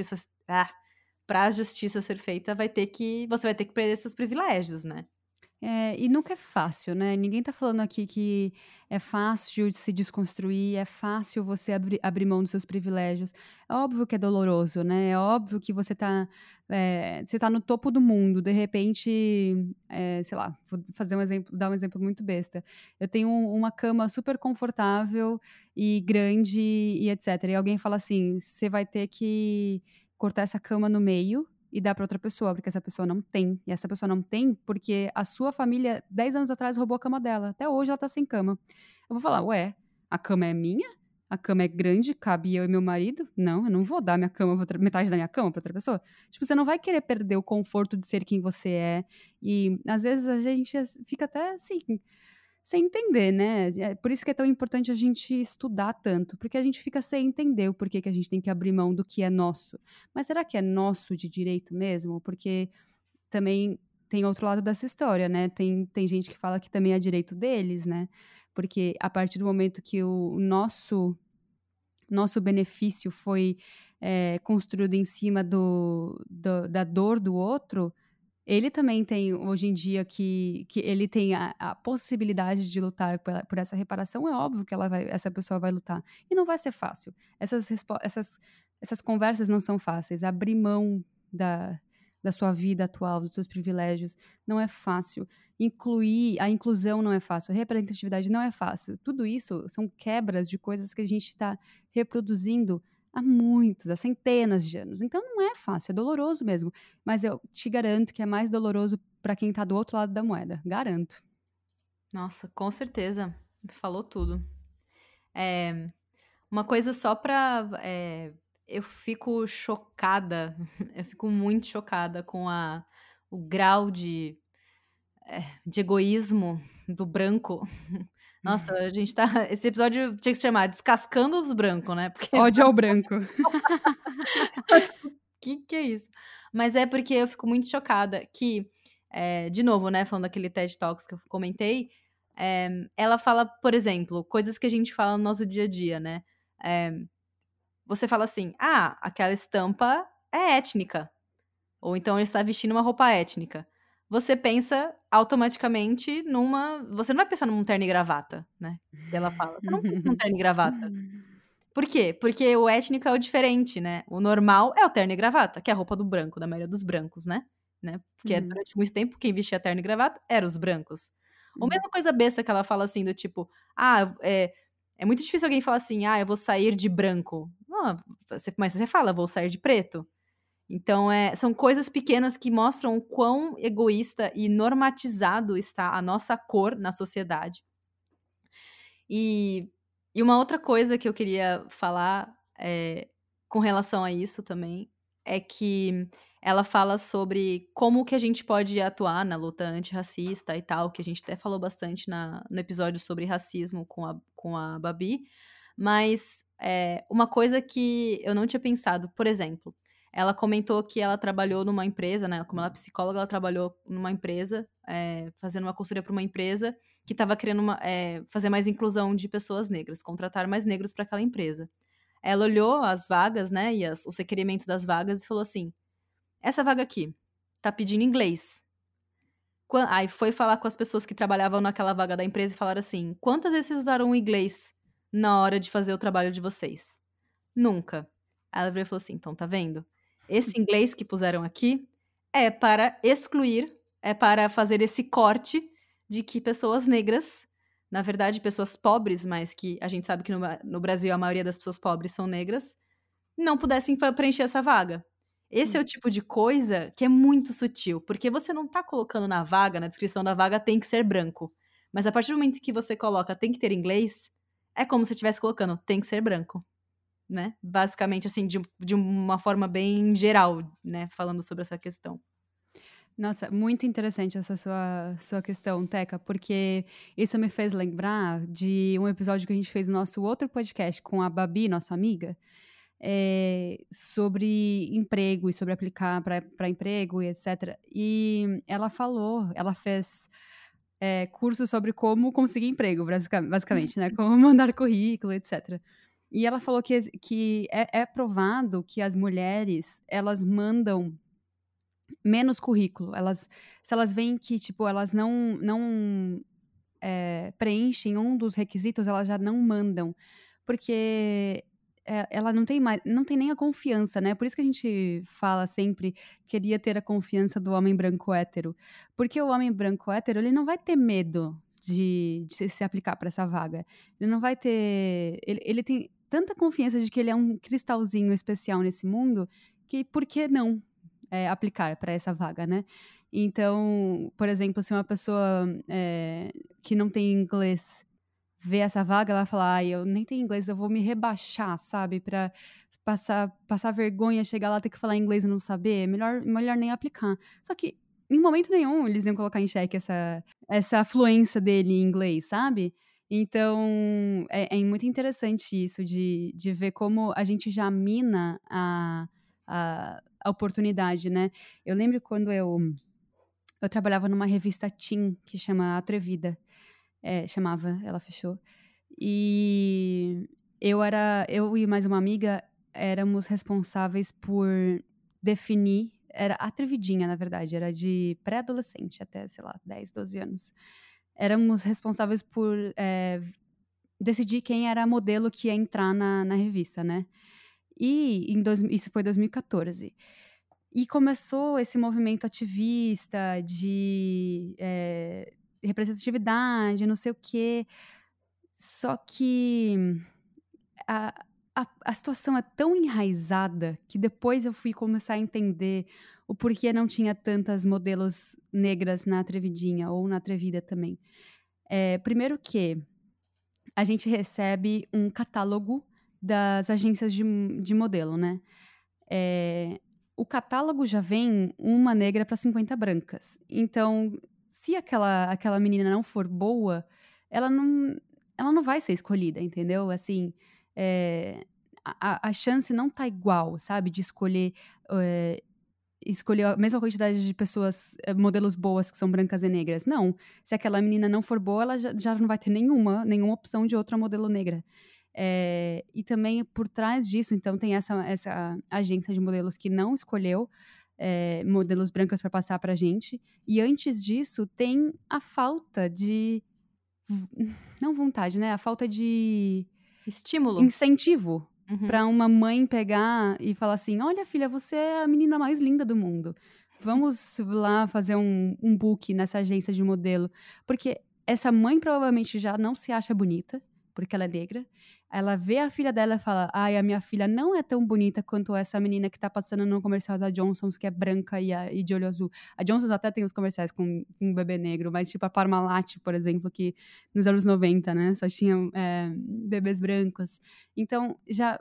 a justiça ser feita, você vai ter que perder seus privilégios, né? E nunca é fácil, né? Ninguém tá falando aqui que é fácil de se desconstruir, é fácil você abrir mão dos seus privilégios. É óbvio que é doloroso, né? É óbvio que você tá no topo do mundo, de repente, sei lá, vou dar um exemplo muito besta. Eu tenho uma cama super confortável e grande e etc. E alguém fala assim, você vai ter que cortar essa cama no meio e dar para outra pessoa, porque essa pessoa não tem. E essa pessoa não tem porque a sua família, 10 anos atrás, roubou a cama dela. Até hoje ela tá sem cama. Eu vou falar, ué, a cama é minha? A cama é grande, cabe eu e meu marido? Não, eu não vou dar metade da minha cama pra outra pessoa. Tipo, você não vai querer perder o conforto de ser quem você é. E, às vezes, a gente fica até, assim, sem entender, né? É por isso que é tão importante a gente estudar tanto. Porque a gente fica sem entender o porquê que a gente tem que abrir mão do que é nosso. Mas será que é nosso de direito mesmo? Porque também tem outro lado dessa história, né? Tem gente que fala que também é direito deles, né? Porque a partir do momento que o nosso benefício foi construído em cima da dor do outro, ele também tem, hoje em dia, que ele tem a possibilidade de lutar por essa reparação. É óbvio que essa pessoa vai lutar. E não vai ser fácil. Essas conversas não são fáceis. Abrir mão da sua vida atual, dos seus privilégios, não é fácil. A inclusão não é fácil, a representatividade não é fácil. Tudo isso são quebras de coisas que a gente está reproduzindo há centenas de anos. Então não é fácil, é doloroso mesmo. Mas eu te garanto que é mais doloroso para quem está do outro lado da moeda. Garanto. Nossa, com certeza. Falou tudo. Uma coisa só pra... eu fico chocada, eu fico muito chocada com o grau de egoísmo do branco. Nossa, a gente tá... Esse episódio tinha que se chamar Descascando os Brancos, né? Porque... Ódio ao branco. Que é isso? Mas é porque eu fico muito chocada que, de novo, né, falando daquele TED Talks que eu comentei, ela fala, por exemplo, coisas que a gente fala no nosso dia a dia, né? Você fala assim, aquela estampa é étnica. Ou então ele está vestindo uma roupa étnica. Você pensa automaticamente você não vai pensar num terno e gravata, né? Que ela fala. Você não pensa num terno e gravata. Por quê? Porque o étnico é o diferente, né? O normal é o terno e gravata, que é a roupa do branco, da maioria dos brancos, né? Porque durante muito tempo quem vestia terno e gravata eram os brancos. Ou mesma coisa besta que ela fala assim, do tipo, é muito difícil alguém falar assim, eu vou sair de branco. Não, mas você fala, vou sair de preto. Então, são coisas pequenas que mostram o quão egoísta e normatizado está a nossa cor na sociedade. E uma outra coisa que eu queria falar com relação a isso também é que ela fala sobre como que a gente pode atuar na luta antirracista e tal, que a gente até falou bastante no episódio sobre racismo com a Babi. Mas uma coisa que eu não tinha pensado, por exemplo, ela comentou que ela trabalhou numa empresa, né? Como ela é psicóloga, ela trabalhou numa empresa, fazendo uma consultoria para uma empresa que estava querendo fazer mais inclusão de pessoas negras, contratar mais negros para aquela empresa. Ela olhou as vagas, né, e os requerimentos das vagas e falou assim, essa vaga aqui tá pedindo inglês. Aí foi falar com as pessoas que trabalhavam naquela vaga da empresa e falaram assim, quantas vezes vocês usaram o inglês na hora de fazer o trabalho de vocês? Nunca. Aí ela virou e falou assim, então tá vendo? Esse inglês que puseram aqui é para excluir, é para fazer esse corte de que pessoas negras, na verdade pessoas pobres, mas que a gente sabe que no Brasil a maioria das pessoas pobres são negras, não pudessem preencher essa vaga. Esse é o tipo de coisa que é muito sutil, porque você não tá colocando na vaga, na descrição da vaga, tem que ser branco. Mas a partir do momento que você coloca tem que ter inglês, é como se estivesse colocando tem que ser branco. Né? Basicamente, assim, de uma forma bem geral, né? Falando sobre essa questão. Nossa, muito interessante essa sua questão, Teca, porque isso me fez lembrar de um episódio que a gente fez no nosso outro podcast com a Babi, nossa amiga, sobre emprego e sobre aplicar para emprego e etc. E ela fez curso sobre como conseguir emprego, basicamente, né? Como mandar currículo, etc. E ela falou que é provado que as mulheres, elas mandam menos currículo. Se elas veem que, tipo, elas não preenchem um dos requisitos, elas já não mandam. Porque ela não tem nem a confiança, né? Por isso que a gente fala sempre queria ter a confiança do homem branco hétero. Porque o homem branco hétero, ele não vai ter medo de se aplicar para essa vaga. Ele não vai ter... Ele tem tanta confiança de que ele é um cristalzinho especial nesse mundo que por que não aplicar para essa vaga, né? Então, por exemplo, se uma pessoa que não tem inglês ver essa vaga, ela vai falar, ai, eu nem tenho inglês, eu vou me rebaixar, sabe? Pra passar vergonha, chegar lá, ter que falar inglês e não saber, melhor nem aplicar. Só que, em momento nenhum, eles iam colocar em xeque essa fluência dele em inglês, sabe? Então, é muito interessante isso, de ver como a gente já mina a oportunidade, né? Eu lembro quando eu trabalhava numa revista teen, que chama Atrevida. Ela fechou. E eu e mais uma amiga éramos responsáveis por definir, era atrevidinha, na verdade, era de pré-adolescente até, sei lá, 10, 12 anos. Éramos responsáveis por decidir quem era a modelo que ia entrar na revista, né? E isso foi 2014. E começou esse movimento ativista de representatividade, não sei o quê. Só que a situação é tão enraizada que depois eu fui começar a entender o porquê não tinha tantas modelos negras na Atrevidinha ou na Atrevida também. Primeiro que a gente recebe um catálogo das agências de modelo, né? O catálogo já vem uma negra para 50 brancas. Então, se aquela menina não for boa, ela não vai ser escolhida, entendeu? Assim, a chance não tá igual, sabe? De escolher a mesma quantidade de pessoas, modelos boas que são brancas e negras. Não. Se aquela menina não for boa, ela já não vai ter nenhuma opção de outra modelo negra. E também por trás disso, então, tem essa agência de modelos que não escolheu modelos brancos para passar pra gente. E antes disso, tem a falta de... Não vontade, né? A falta de... Estímulo. Incentivo. Pra uma mãe pegar e falar assim, olha, filha, você é a menina mais linda do mundo. Vamos lá fazer um book nessa agência de modelo. Porque essa mãe provavelmente já não se acha bonita, porque ela é negra. Ela vê a filha dela e fala, ai, a minha filha não é tão bonita quanto essa menina que tá passando no comercial da Johnson's, que é branca e de olho azul. A Johnson's até tem os comerciais com um bebê negro, mas tipo a Parmalat, por exemplo, que nos anos 90, né, só tinha bebês brancos. Então, já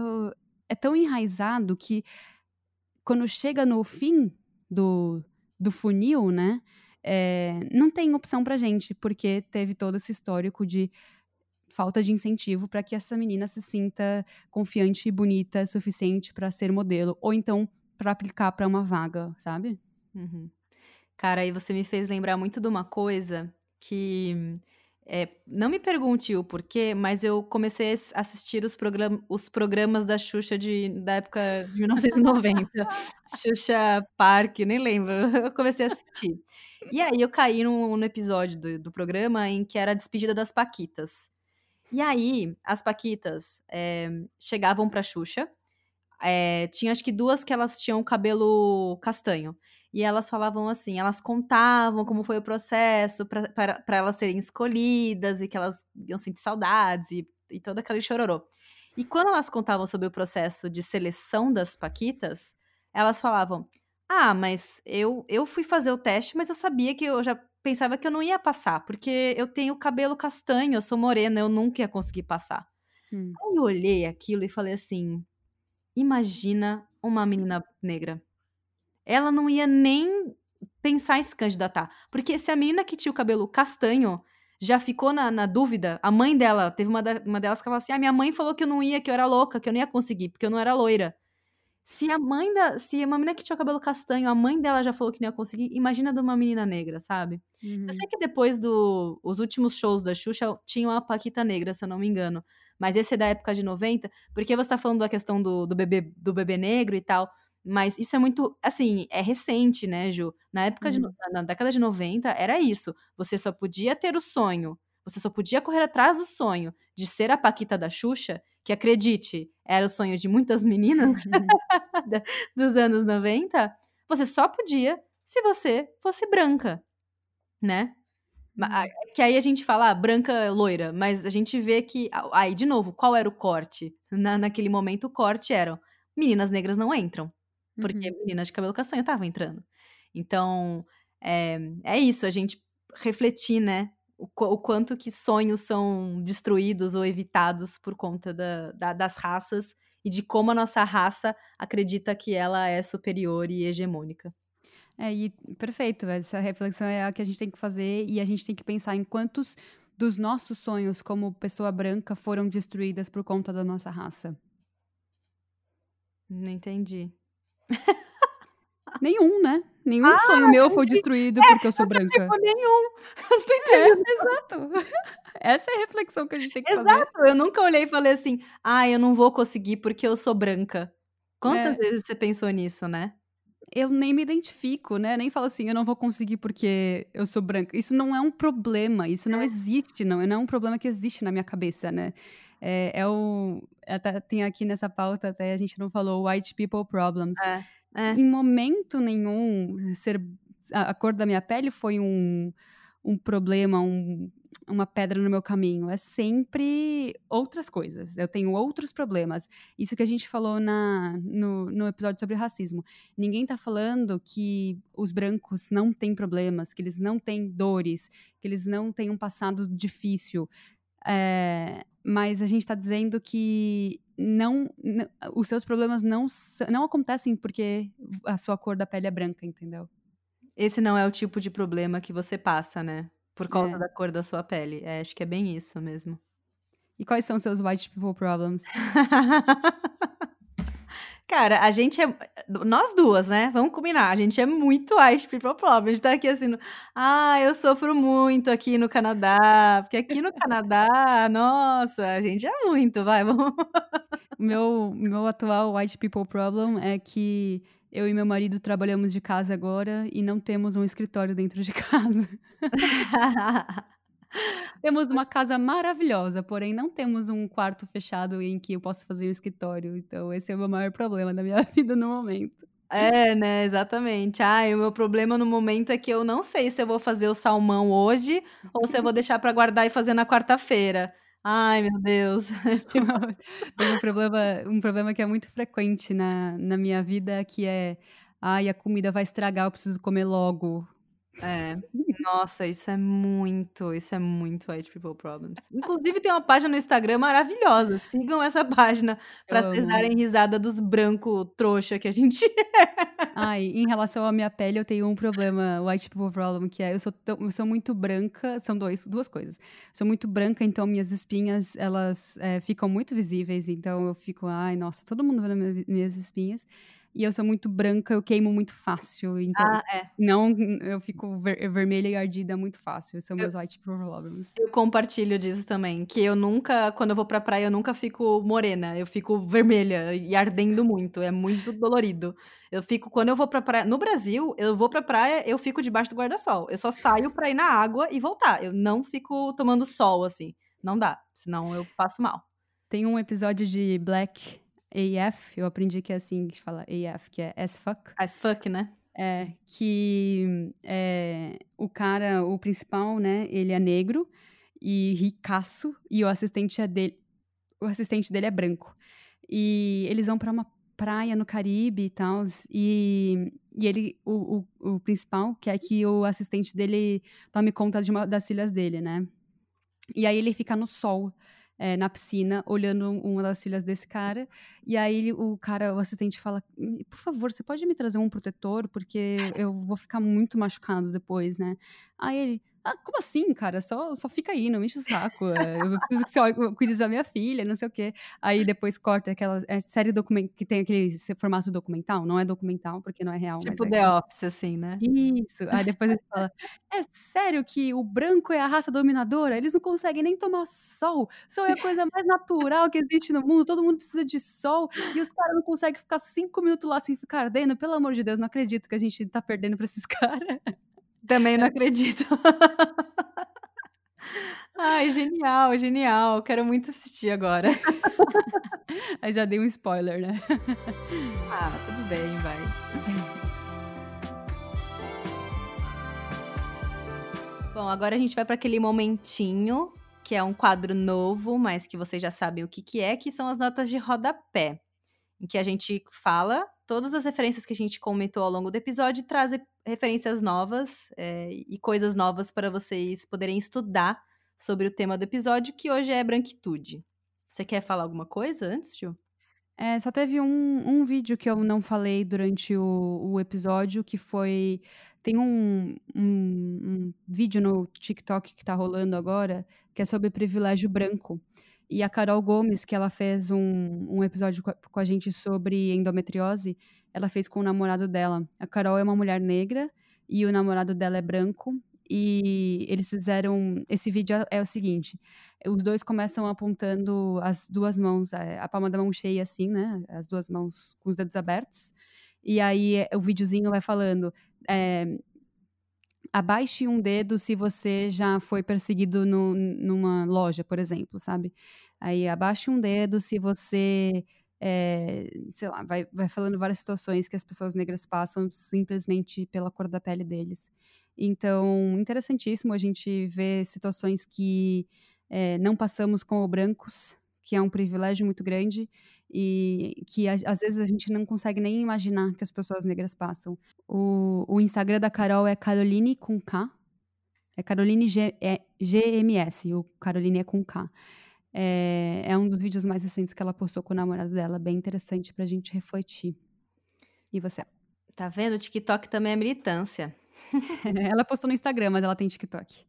é tão enraizado que quando chega no fim do funil, né, não tem opção pra gente, porque teve todo esse histórico de falta de incentivo para que essa menina se sinta confiante e bonita o suficiente para ser modelo, ou então para aplicar para uma vaga, sabe? Cara, aí você me fez lembrar muito de uma coisa que... não me pergunte o porquê, mas eu comecei a assistir os programas da Xuxa da época de 1990. Xuxa Park, nem lembro. Eu comecei a assistir. E aí eu caí no episódio do programa em que era a despedida das Paquitas. E aí, as Paquitas chegavam pra Xuxa. Tinha acho que duas que elas tinham cabelo castanho. E elas falavam assim, elas contavam como foi o processo para elas serem escolhidas e que elas iam sentir saudades e todo aquele chororô. E quando elas contavam sobre o processo de seleção das Paquitas, elas falavam, mas eu fui fazer o teste, mas eu sabia que eu já pensava que eu não ia passar, porque eu tenho cabelo castanho, eu sou morena, eu nunca ia conseguir passar. Aí eu olhei aquilo e falei assim, imagina uma menina negra. Ela não ia nem pensar em se candidatar. Porque se a menina que tinha o cabelo castanho já ficou na dúvida, a mãe dela, teve uma delas que falou assim, minha mãe falou que eu não ia, que eu era louca, que eu não ia conseguir, porque eu não era loira. Se uma menina que tinha o cabelo castanho, a mãe dela já falou que não ia conseguir, imagina de uma menina negra, sabe? Eu sei que depois os últimos shows da Xuxa tinham a Paquita Negra, se eu não me engano. Mas esse é da época de 90, porque você tá falando da questão do bebê negro e tal, mas isso é muito, assim, é recente, né, Ju? Na época na década de 90, era isso. Você só podia ter o sonho, você só podia correr atrás do sonho de ser a Paquita da Xuxa, que, acredite, era o sonho de muitas meninas dos anos 90, você só podia se você fosse branca, né? Que aí a gente fala branca loira, mas a gente vê que... Aí, de novo, qual era o corte? Naquele momento, o corte era meninas negras não entram, porque meninas de cabelo castanho estavam entrando. Então, é isso, a gente refletir, né? o quanto que sonhos são destruídos ou evitados por conta das raças e de como a nossa raça acredita que ela é superior e hegemônica. Perfeito, essa reflexão é a que a gente tem que fazer e a gente tem que pensar em quantos dos nossos sonhos como pessoa branca foram destruídas por conta da nossa raça. Não entendi. Nenhum, né? Nenhum sonho meu foi destruído porque eu sou branca. Tipo, nenhum. Não tô entendendo. Exato. Essa é a reflexão que a gente tem que fazer. Exato, eu nunca olhei e falei assim, eu não vou conseguir porque eu sou branca. Quantas vezes você pensou nisso, né? Eu nem me identifico, né? Nem falo assim, eu não vou conseguir porque eu sou branca. Isso não é um problema, isso não existe, não é um problema que existe na minha cabeça, né? Até tem aqui nessa pauta, até a gente não falou white people problems. Em momento nenhum, a cor da minha pele foi um problema, uma pedra no meu caminho. É sempre outras coisas. Eu tenho outros problemas. Isso que a gente falou no episódio sobre racismo. Ninguém tá falando que os brancos não têm problemas, que eles não têm dores, que eles não têm um passado difícil. Mas a gente tá dizendo que os seus problemas não acontecem porque a sua cor da pele é branca, entendeu? Esse não é o tipo de problema que você passa, né? Por causa da cor da sua pele. Acho que é bem isso mesmo. E quais são os seus white people problems? Cara, a gente é... Nós duas, né? Vamos combinar. A gente é muito white people problem. A gente tá aqui assim... eu sofro muito aqui no Canadá. Porque aqui no Canadá, nossa, a gente é muito, vai, vamos... Meu atual white people problem é que eu e meu marido trabalhamos de casa agora e não temos um escritório dentro de casa. Temos uma casa maravilhosa, porém não temos um quarto fechado em que eu possa fazer um escritório. Então esse é o meu maior problema da minha vida no momento. Né, exatamente. O meu problema no momento é que eu não sei se eu vou fazer o salmão hoje ou se eu vou deixar pra guardar e fazer na quarta-feira. Ai, meu Deus. Tem um problema que é muito frequente na minha vida, que é a comida vai estragar, eu preciso comer logo. Nossa, isso é muito white people problems. Inclusive tem uma página no Instagram maravilhosa, sigam essa página pra vocês darem risada dos brancos trouxa que a gente é. Em relação à minha pele, eu tenho um problema, white people problem, que é eu sou muito branca, são duas coisas. Sou muito branca, então minhas espinhas, elas ficam muito visíveis, então eu fico, nossa, todo mundo vê minhas espinhas. E eu sou muito branca, eu queimo muito fácil, então eu fico vermelha e ardida muito fácil. São meus white problems. Eu compartilho disso também, que eu nunca, quando eu vou pra praia, eu nunca fico morena, eu fico vermelha e ardendo muito, é muito dolorido. Quando eu vou pra praia, no Brasil, eu vou pra praia, eu fico debaixo do guarda-sol, eu só saio pra ir na água e voltar, eu não fico tomando sol, assim, não dá, senão eu passo mal. Tem um episódio de Black AF, eu aprendi que é assim que fala AF, que é as fuck. As fuck, né? Que o cara, o principal, né, ele é negro e ricaço, e o assistente dele é branco. E eles vão pra uma praia no Caribe e tal, e ele, o principal, quer que o assistente dele tome conta de uma das filhas dele, né? E aí ele fica no sol, na piscina, olhando uma das filhas desse cara, e aí o assistente fala, por favor, você pode me trazer um protetor, porque eu vou ficar muito machucado depois, né? Aí ele, como assim, cara? Só fica aí, não me enche o saco, eu preciso que você cuide da minha filha, não sei o quê. Aí depois corta aquela série que tem aquele formato documental, não é documental, porque não é real. Tipo The Office, assim, né? Isso, aí depois ele fala, é sério que o branco é a raça dominadora? Eles não conseguem nem tomar sol é a coisa mais natural que existe no mundo, todo mundo precisa de sol, e os caras não conseguem ficar 5 minutos lá sem ficar ardendo, pelo amor de Deus, não acredito que a gente tá perdendo pra esses caras. Também não acredito. Genial, genial, quero muito assistir agora. Aí já dei um spoiler, né? Tudo bem, vai. Bom, agora a gente vai para aquele momentinho, que é um quadro novo, mas que vocês já sabem o que é, que são as notas de rodapé. Em que a gente fala todas as referências que a gente comentou ao longo do episódio e traz referências novas e coisas novas para vocês poderem estudar sobre o tema do episódio, que hoje é branquitude. Você quer falar alguma coisa antes, Ju? Só teve um vídeo que eu não falei durante o episódio, que foi... Tem um vídeo no TikTok que tá rolando agora, que é sobre privilégio branco. E a Carol Gomes, que ela fez um episódio com a gente sobre endometriose, ela fez com o namorado dela. A Carol é uma mulher negra e o namorado dela é branco. E eles fizeram... Esse vídeo é o seguinte: os dois começam apontando as duas mãos, a palma da mão cheia assim, né? As duas mãos com os dedos abertos. E aí o videozinho vai falando... abaixe um dedo se você já foi perseguido numa loja, por exemplo, sabe? Aí abaixe um dedo se você... sei lá, vai falando várias situações que as pessoas negras passam simplesmente pela cor da pele deles. Então, interessantíssimo a gente ver situações que não passamos como brancos, que é um privilégio muito grande e que às vezes a gente não consegue nem imaginar que as pessoas negras passam. O Instagram da Carol é Caroline com K, é Caroline GMS, o Caroline é com K. É um dos vídeos mais recentes que ela postou com o namorado dela, bem interessante pra gente refletir. E você? Tá vendo? O TikTok também é militância. Ela postou no Instagram, mas ela tem TikTok.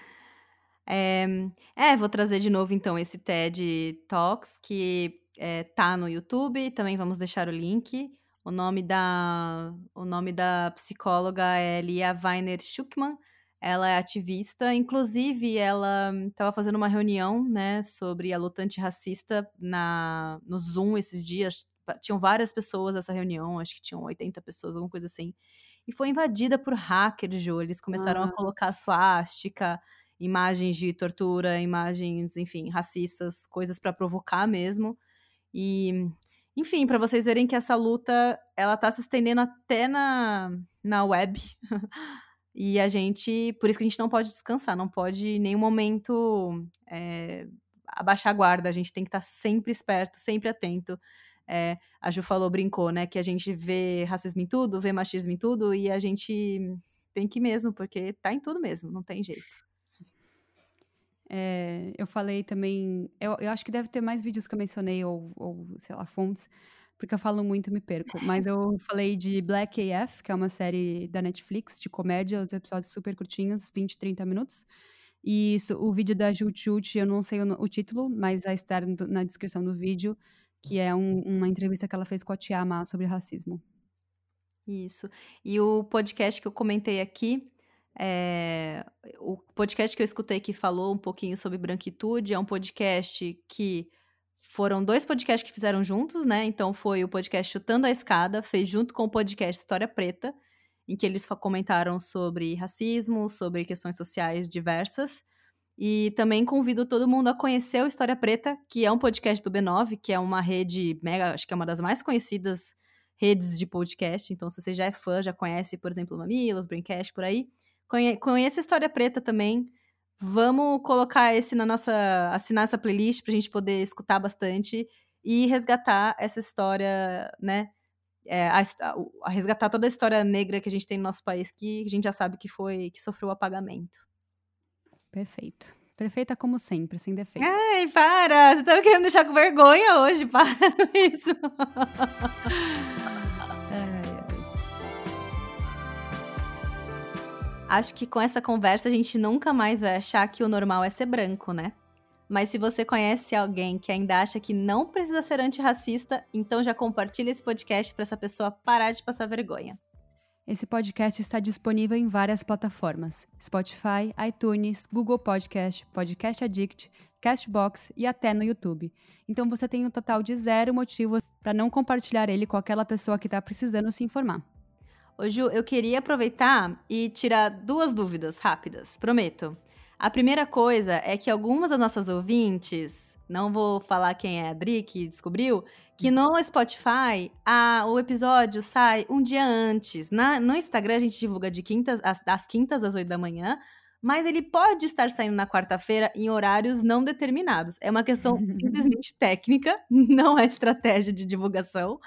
Vou trazer de novo, então, esse TED Talks, que tá no YouTube, também vamos deixar o link. O nome da psicóloga é Lia Weiner Schuckmann. Ela é ativista, inclusive ela estava fazendo uma reunião, né, sobre a luta antirracista no Zoom esses dias. Tinham várias pessoas nessa reunião, acho que tinham 80 pessoas, alguma coisa assim. E foi invadida por hackers, Ju. Eles começaram a colocar suástica, imagens de tortura, imagens, enfim, racistas, coisas para provocar mesmo. E, enfim, para vocês verem que essa luta, ela tá se estendendo até na web. E por isso que a gente não pode descansar, não pode em nenhum momento abaixar a guarda. A gente tem que estar sempre esperto, sempre atento. A Ju brincou, né, que a gente vê racismo em tudo, vê machismo em tudo, e a gente tem que ir mesmo, porque tá em tudo mesmo, não tem jeito. Eu falei também... Eu acho que deve ter mais vídeos que eu mencionei, ou sei lá, fontes, porque eu falo muito e me perco. Mas eu falei de Black AF, que é uma série da Netflix, de comédia, os episódios super curtinhos, 20, 30 minutos. E o vídeo da Jut, eu não sei o título, mas vai estar na descrição do vídeo, que é uma entrevista que ela fez com a Tia Má sobre racismo. Isso. E o podcast que eu comentei aqui, o podcast que eu escutei que falou um pouquinho sobre branquitude, é um podcast que foram 2 podcasts que fizeram juntos, né? Então foi o podcast Chutando a Escada, fez junto com o podcast História Preta, em que eles comentaram sobre racismo, sobre questões sociais diversas. E também convido todo mundo a conhecer o História Preta, que é um podcast do B9, que é uma rede mega, acho que é uma das mais conhecidas redes de podcast. Então, se você já é fã, já conhece, por exemplo, Mamilos, Braincast, por aí, conheça a História Preta também. Vamos colocar assinar essa playlist pra gente poder escutar bastante e resgatar essa história, né? Resgatar toda a história negra que a gente tem no nosso país, que a gente já sabe que sofreu apagamento. Perfeito. Perfeita como sempre, sem defeitos. Ai, para! Você tava querendo me deixar com vergonha hoje, para com isso. Acho que com essa conversa a gente nunca mais vai achar que o normal é ser branco, né? Mas se você conhece alguém que ainda acha que não precisa ser antirracista, então já compartilha esse podcast para essa pessoa parar de passar vergonha. Esse podcast está disponível em várias plataformas: Spotify, iTunes, Google Podcast, Podcast Addict, Castbox e até no YouTube. Então você tem um total de 0 motivos para não compartilhar ele com aquela pessoa que está precisando se informar. Ô Ju, eu queria aproveitar e tirar 2 dúvidas rápidas, prometo. A primeira coisa é que algumas das nossas ouvintes, não vou falar quem é a Bri, que descobriu, que no Spotify o episódio sai um dia antes. No Instagram a gente divulga das quintas às 8 da manhã, mas ele pode estar saindo na quarta-feira em horários não determinados. É uma questão simplesmente técnica, não é estratégia de divulgação.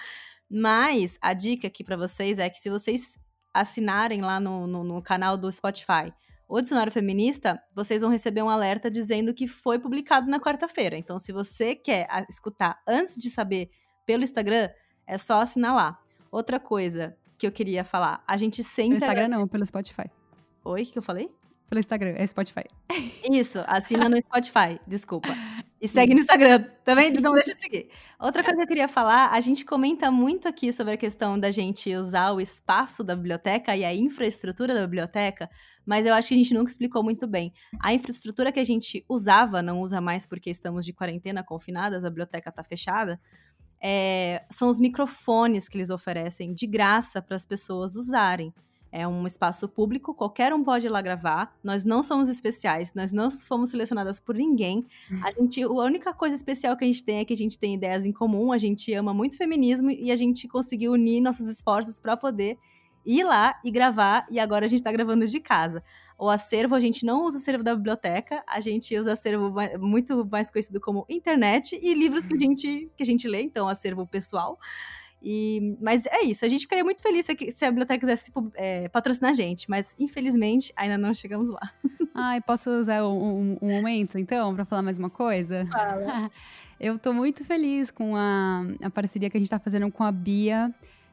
Mas a dica aqui pra vocês é que se vocês assinarem lá no canal do Spotify o Dicionário Feminista, vocês vão receber um alerta dizendo que foi publicado na quarta-feira. Então, se você quer escutar antes de saber pelo Instagram, é só assinar lá. Outra coisa que eu queria falar, a gente sempre... Pelo Instagram não, pelo Spotify. Oi, o que eu falei? Pelo Instagram, é Spotify. Isso, assina no Spotify, desculpa. E segue no Instagram, também não deixa de seguir. Outra coisa que eu queria falar, a gente comenta muito aqui sobre a questão da gente usar o espaço da biblioteca e a infraestrutura da biblioteca, mas eu acho que a gente nunca explicou muito bem. A infraestrutura que a gente usava, não usa mais porque estamos de quarentena, confinadas, a biblioteca está fechada, são os microfones que eles oferecem de graça para as pessoas usarem. É um espaço público, qualquer um pode ir lá gravar. Nós não somos especiais, nós não fomos selecionadas por ninguém. A única coisa especial que a gente tem é que a gente tem ideias em comum, a gente ama muito feminismo e a gente conseguiu unir nossos esforços para poder ir lá e gravar, e agora a gente tá gravando de casa. O acervo, a gente não usa o acervo da biblioteca, a gente usa acervo muito mais conhecido como internet e livros que a gente lê, então acervo pessoal. Mas é isso, a gente ficaria muito feliz se a biblioteca quisesse patrocinar a gente, mas infelizmente ainda não chegamos lá. Ai, posso usar um momento, então, para falar mais uma coisa? Fala. Eu tô muito feliz com a parceria que a gente tá fazendo com a Bia.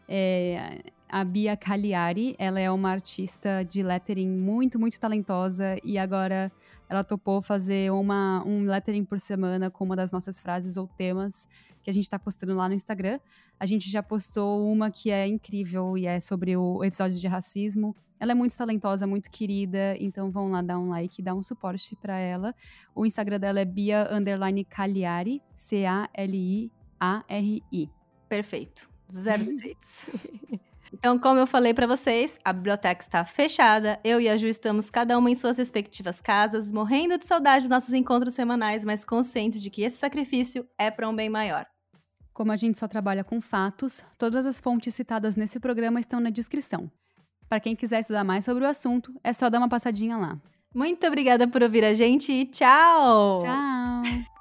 A Bia Cagliari, ela é uma artista de lettering muito, muito talentosa e agora ela topou fazer um lettering por semana com uma das nossas frases ou temas que a gente tá postando lá no Instagram. A gente já postou uma que é incrível e é sobre o episódio de racismo. Ela é muito talentosa, muito querida, então vão lá dar um like e dar um suporte pra ela. O Instagram dela é Bia_Cagliari, Caliari. Perfeito. 0 defeitos. Então, como eu falei pra vocês, a biblioteca está fechada. Eu e a Ju estamos cada uma em suas respectivas casas, morrendo de saudade dos nossos encontros semanais, mas conscientes de que esse sacrifício é para um bem maior. Como a gente só trabalha com fatos, todas as fontes citadas nesse programa estão na descrição. Para quem quiser estudar mais sobre o assunto, é só dar uma passadinha lá. Muito obrigada por ouvir a gente e tchau! Tchau!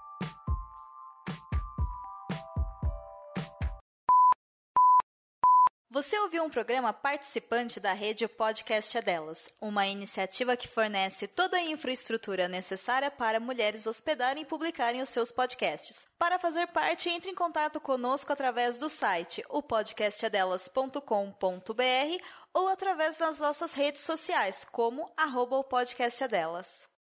Você ouviu um programa participante da rede Podcast é Delas, uma iniciativa que fornece toda a infraestrutura necessária para mulheres hospedarem e publicarem os seus podcasts. Para fazer parte, entre em contato conosco através do site opodcastadelas.com.br ou através das nossas redes sociais, como @opodcastadelas.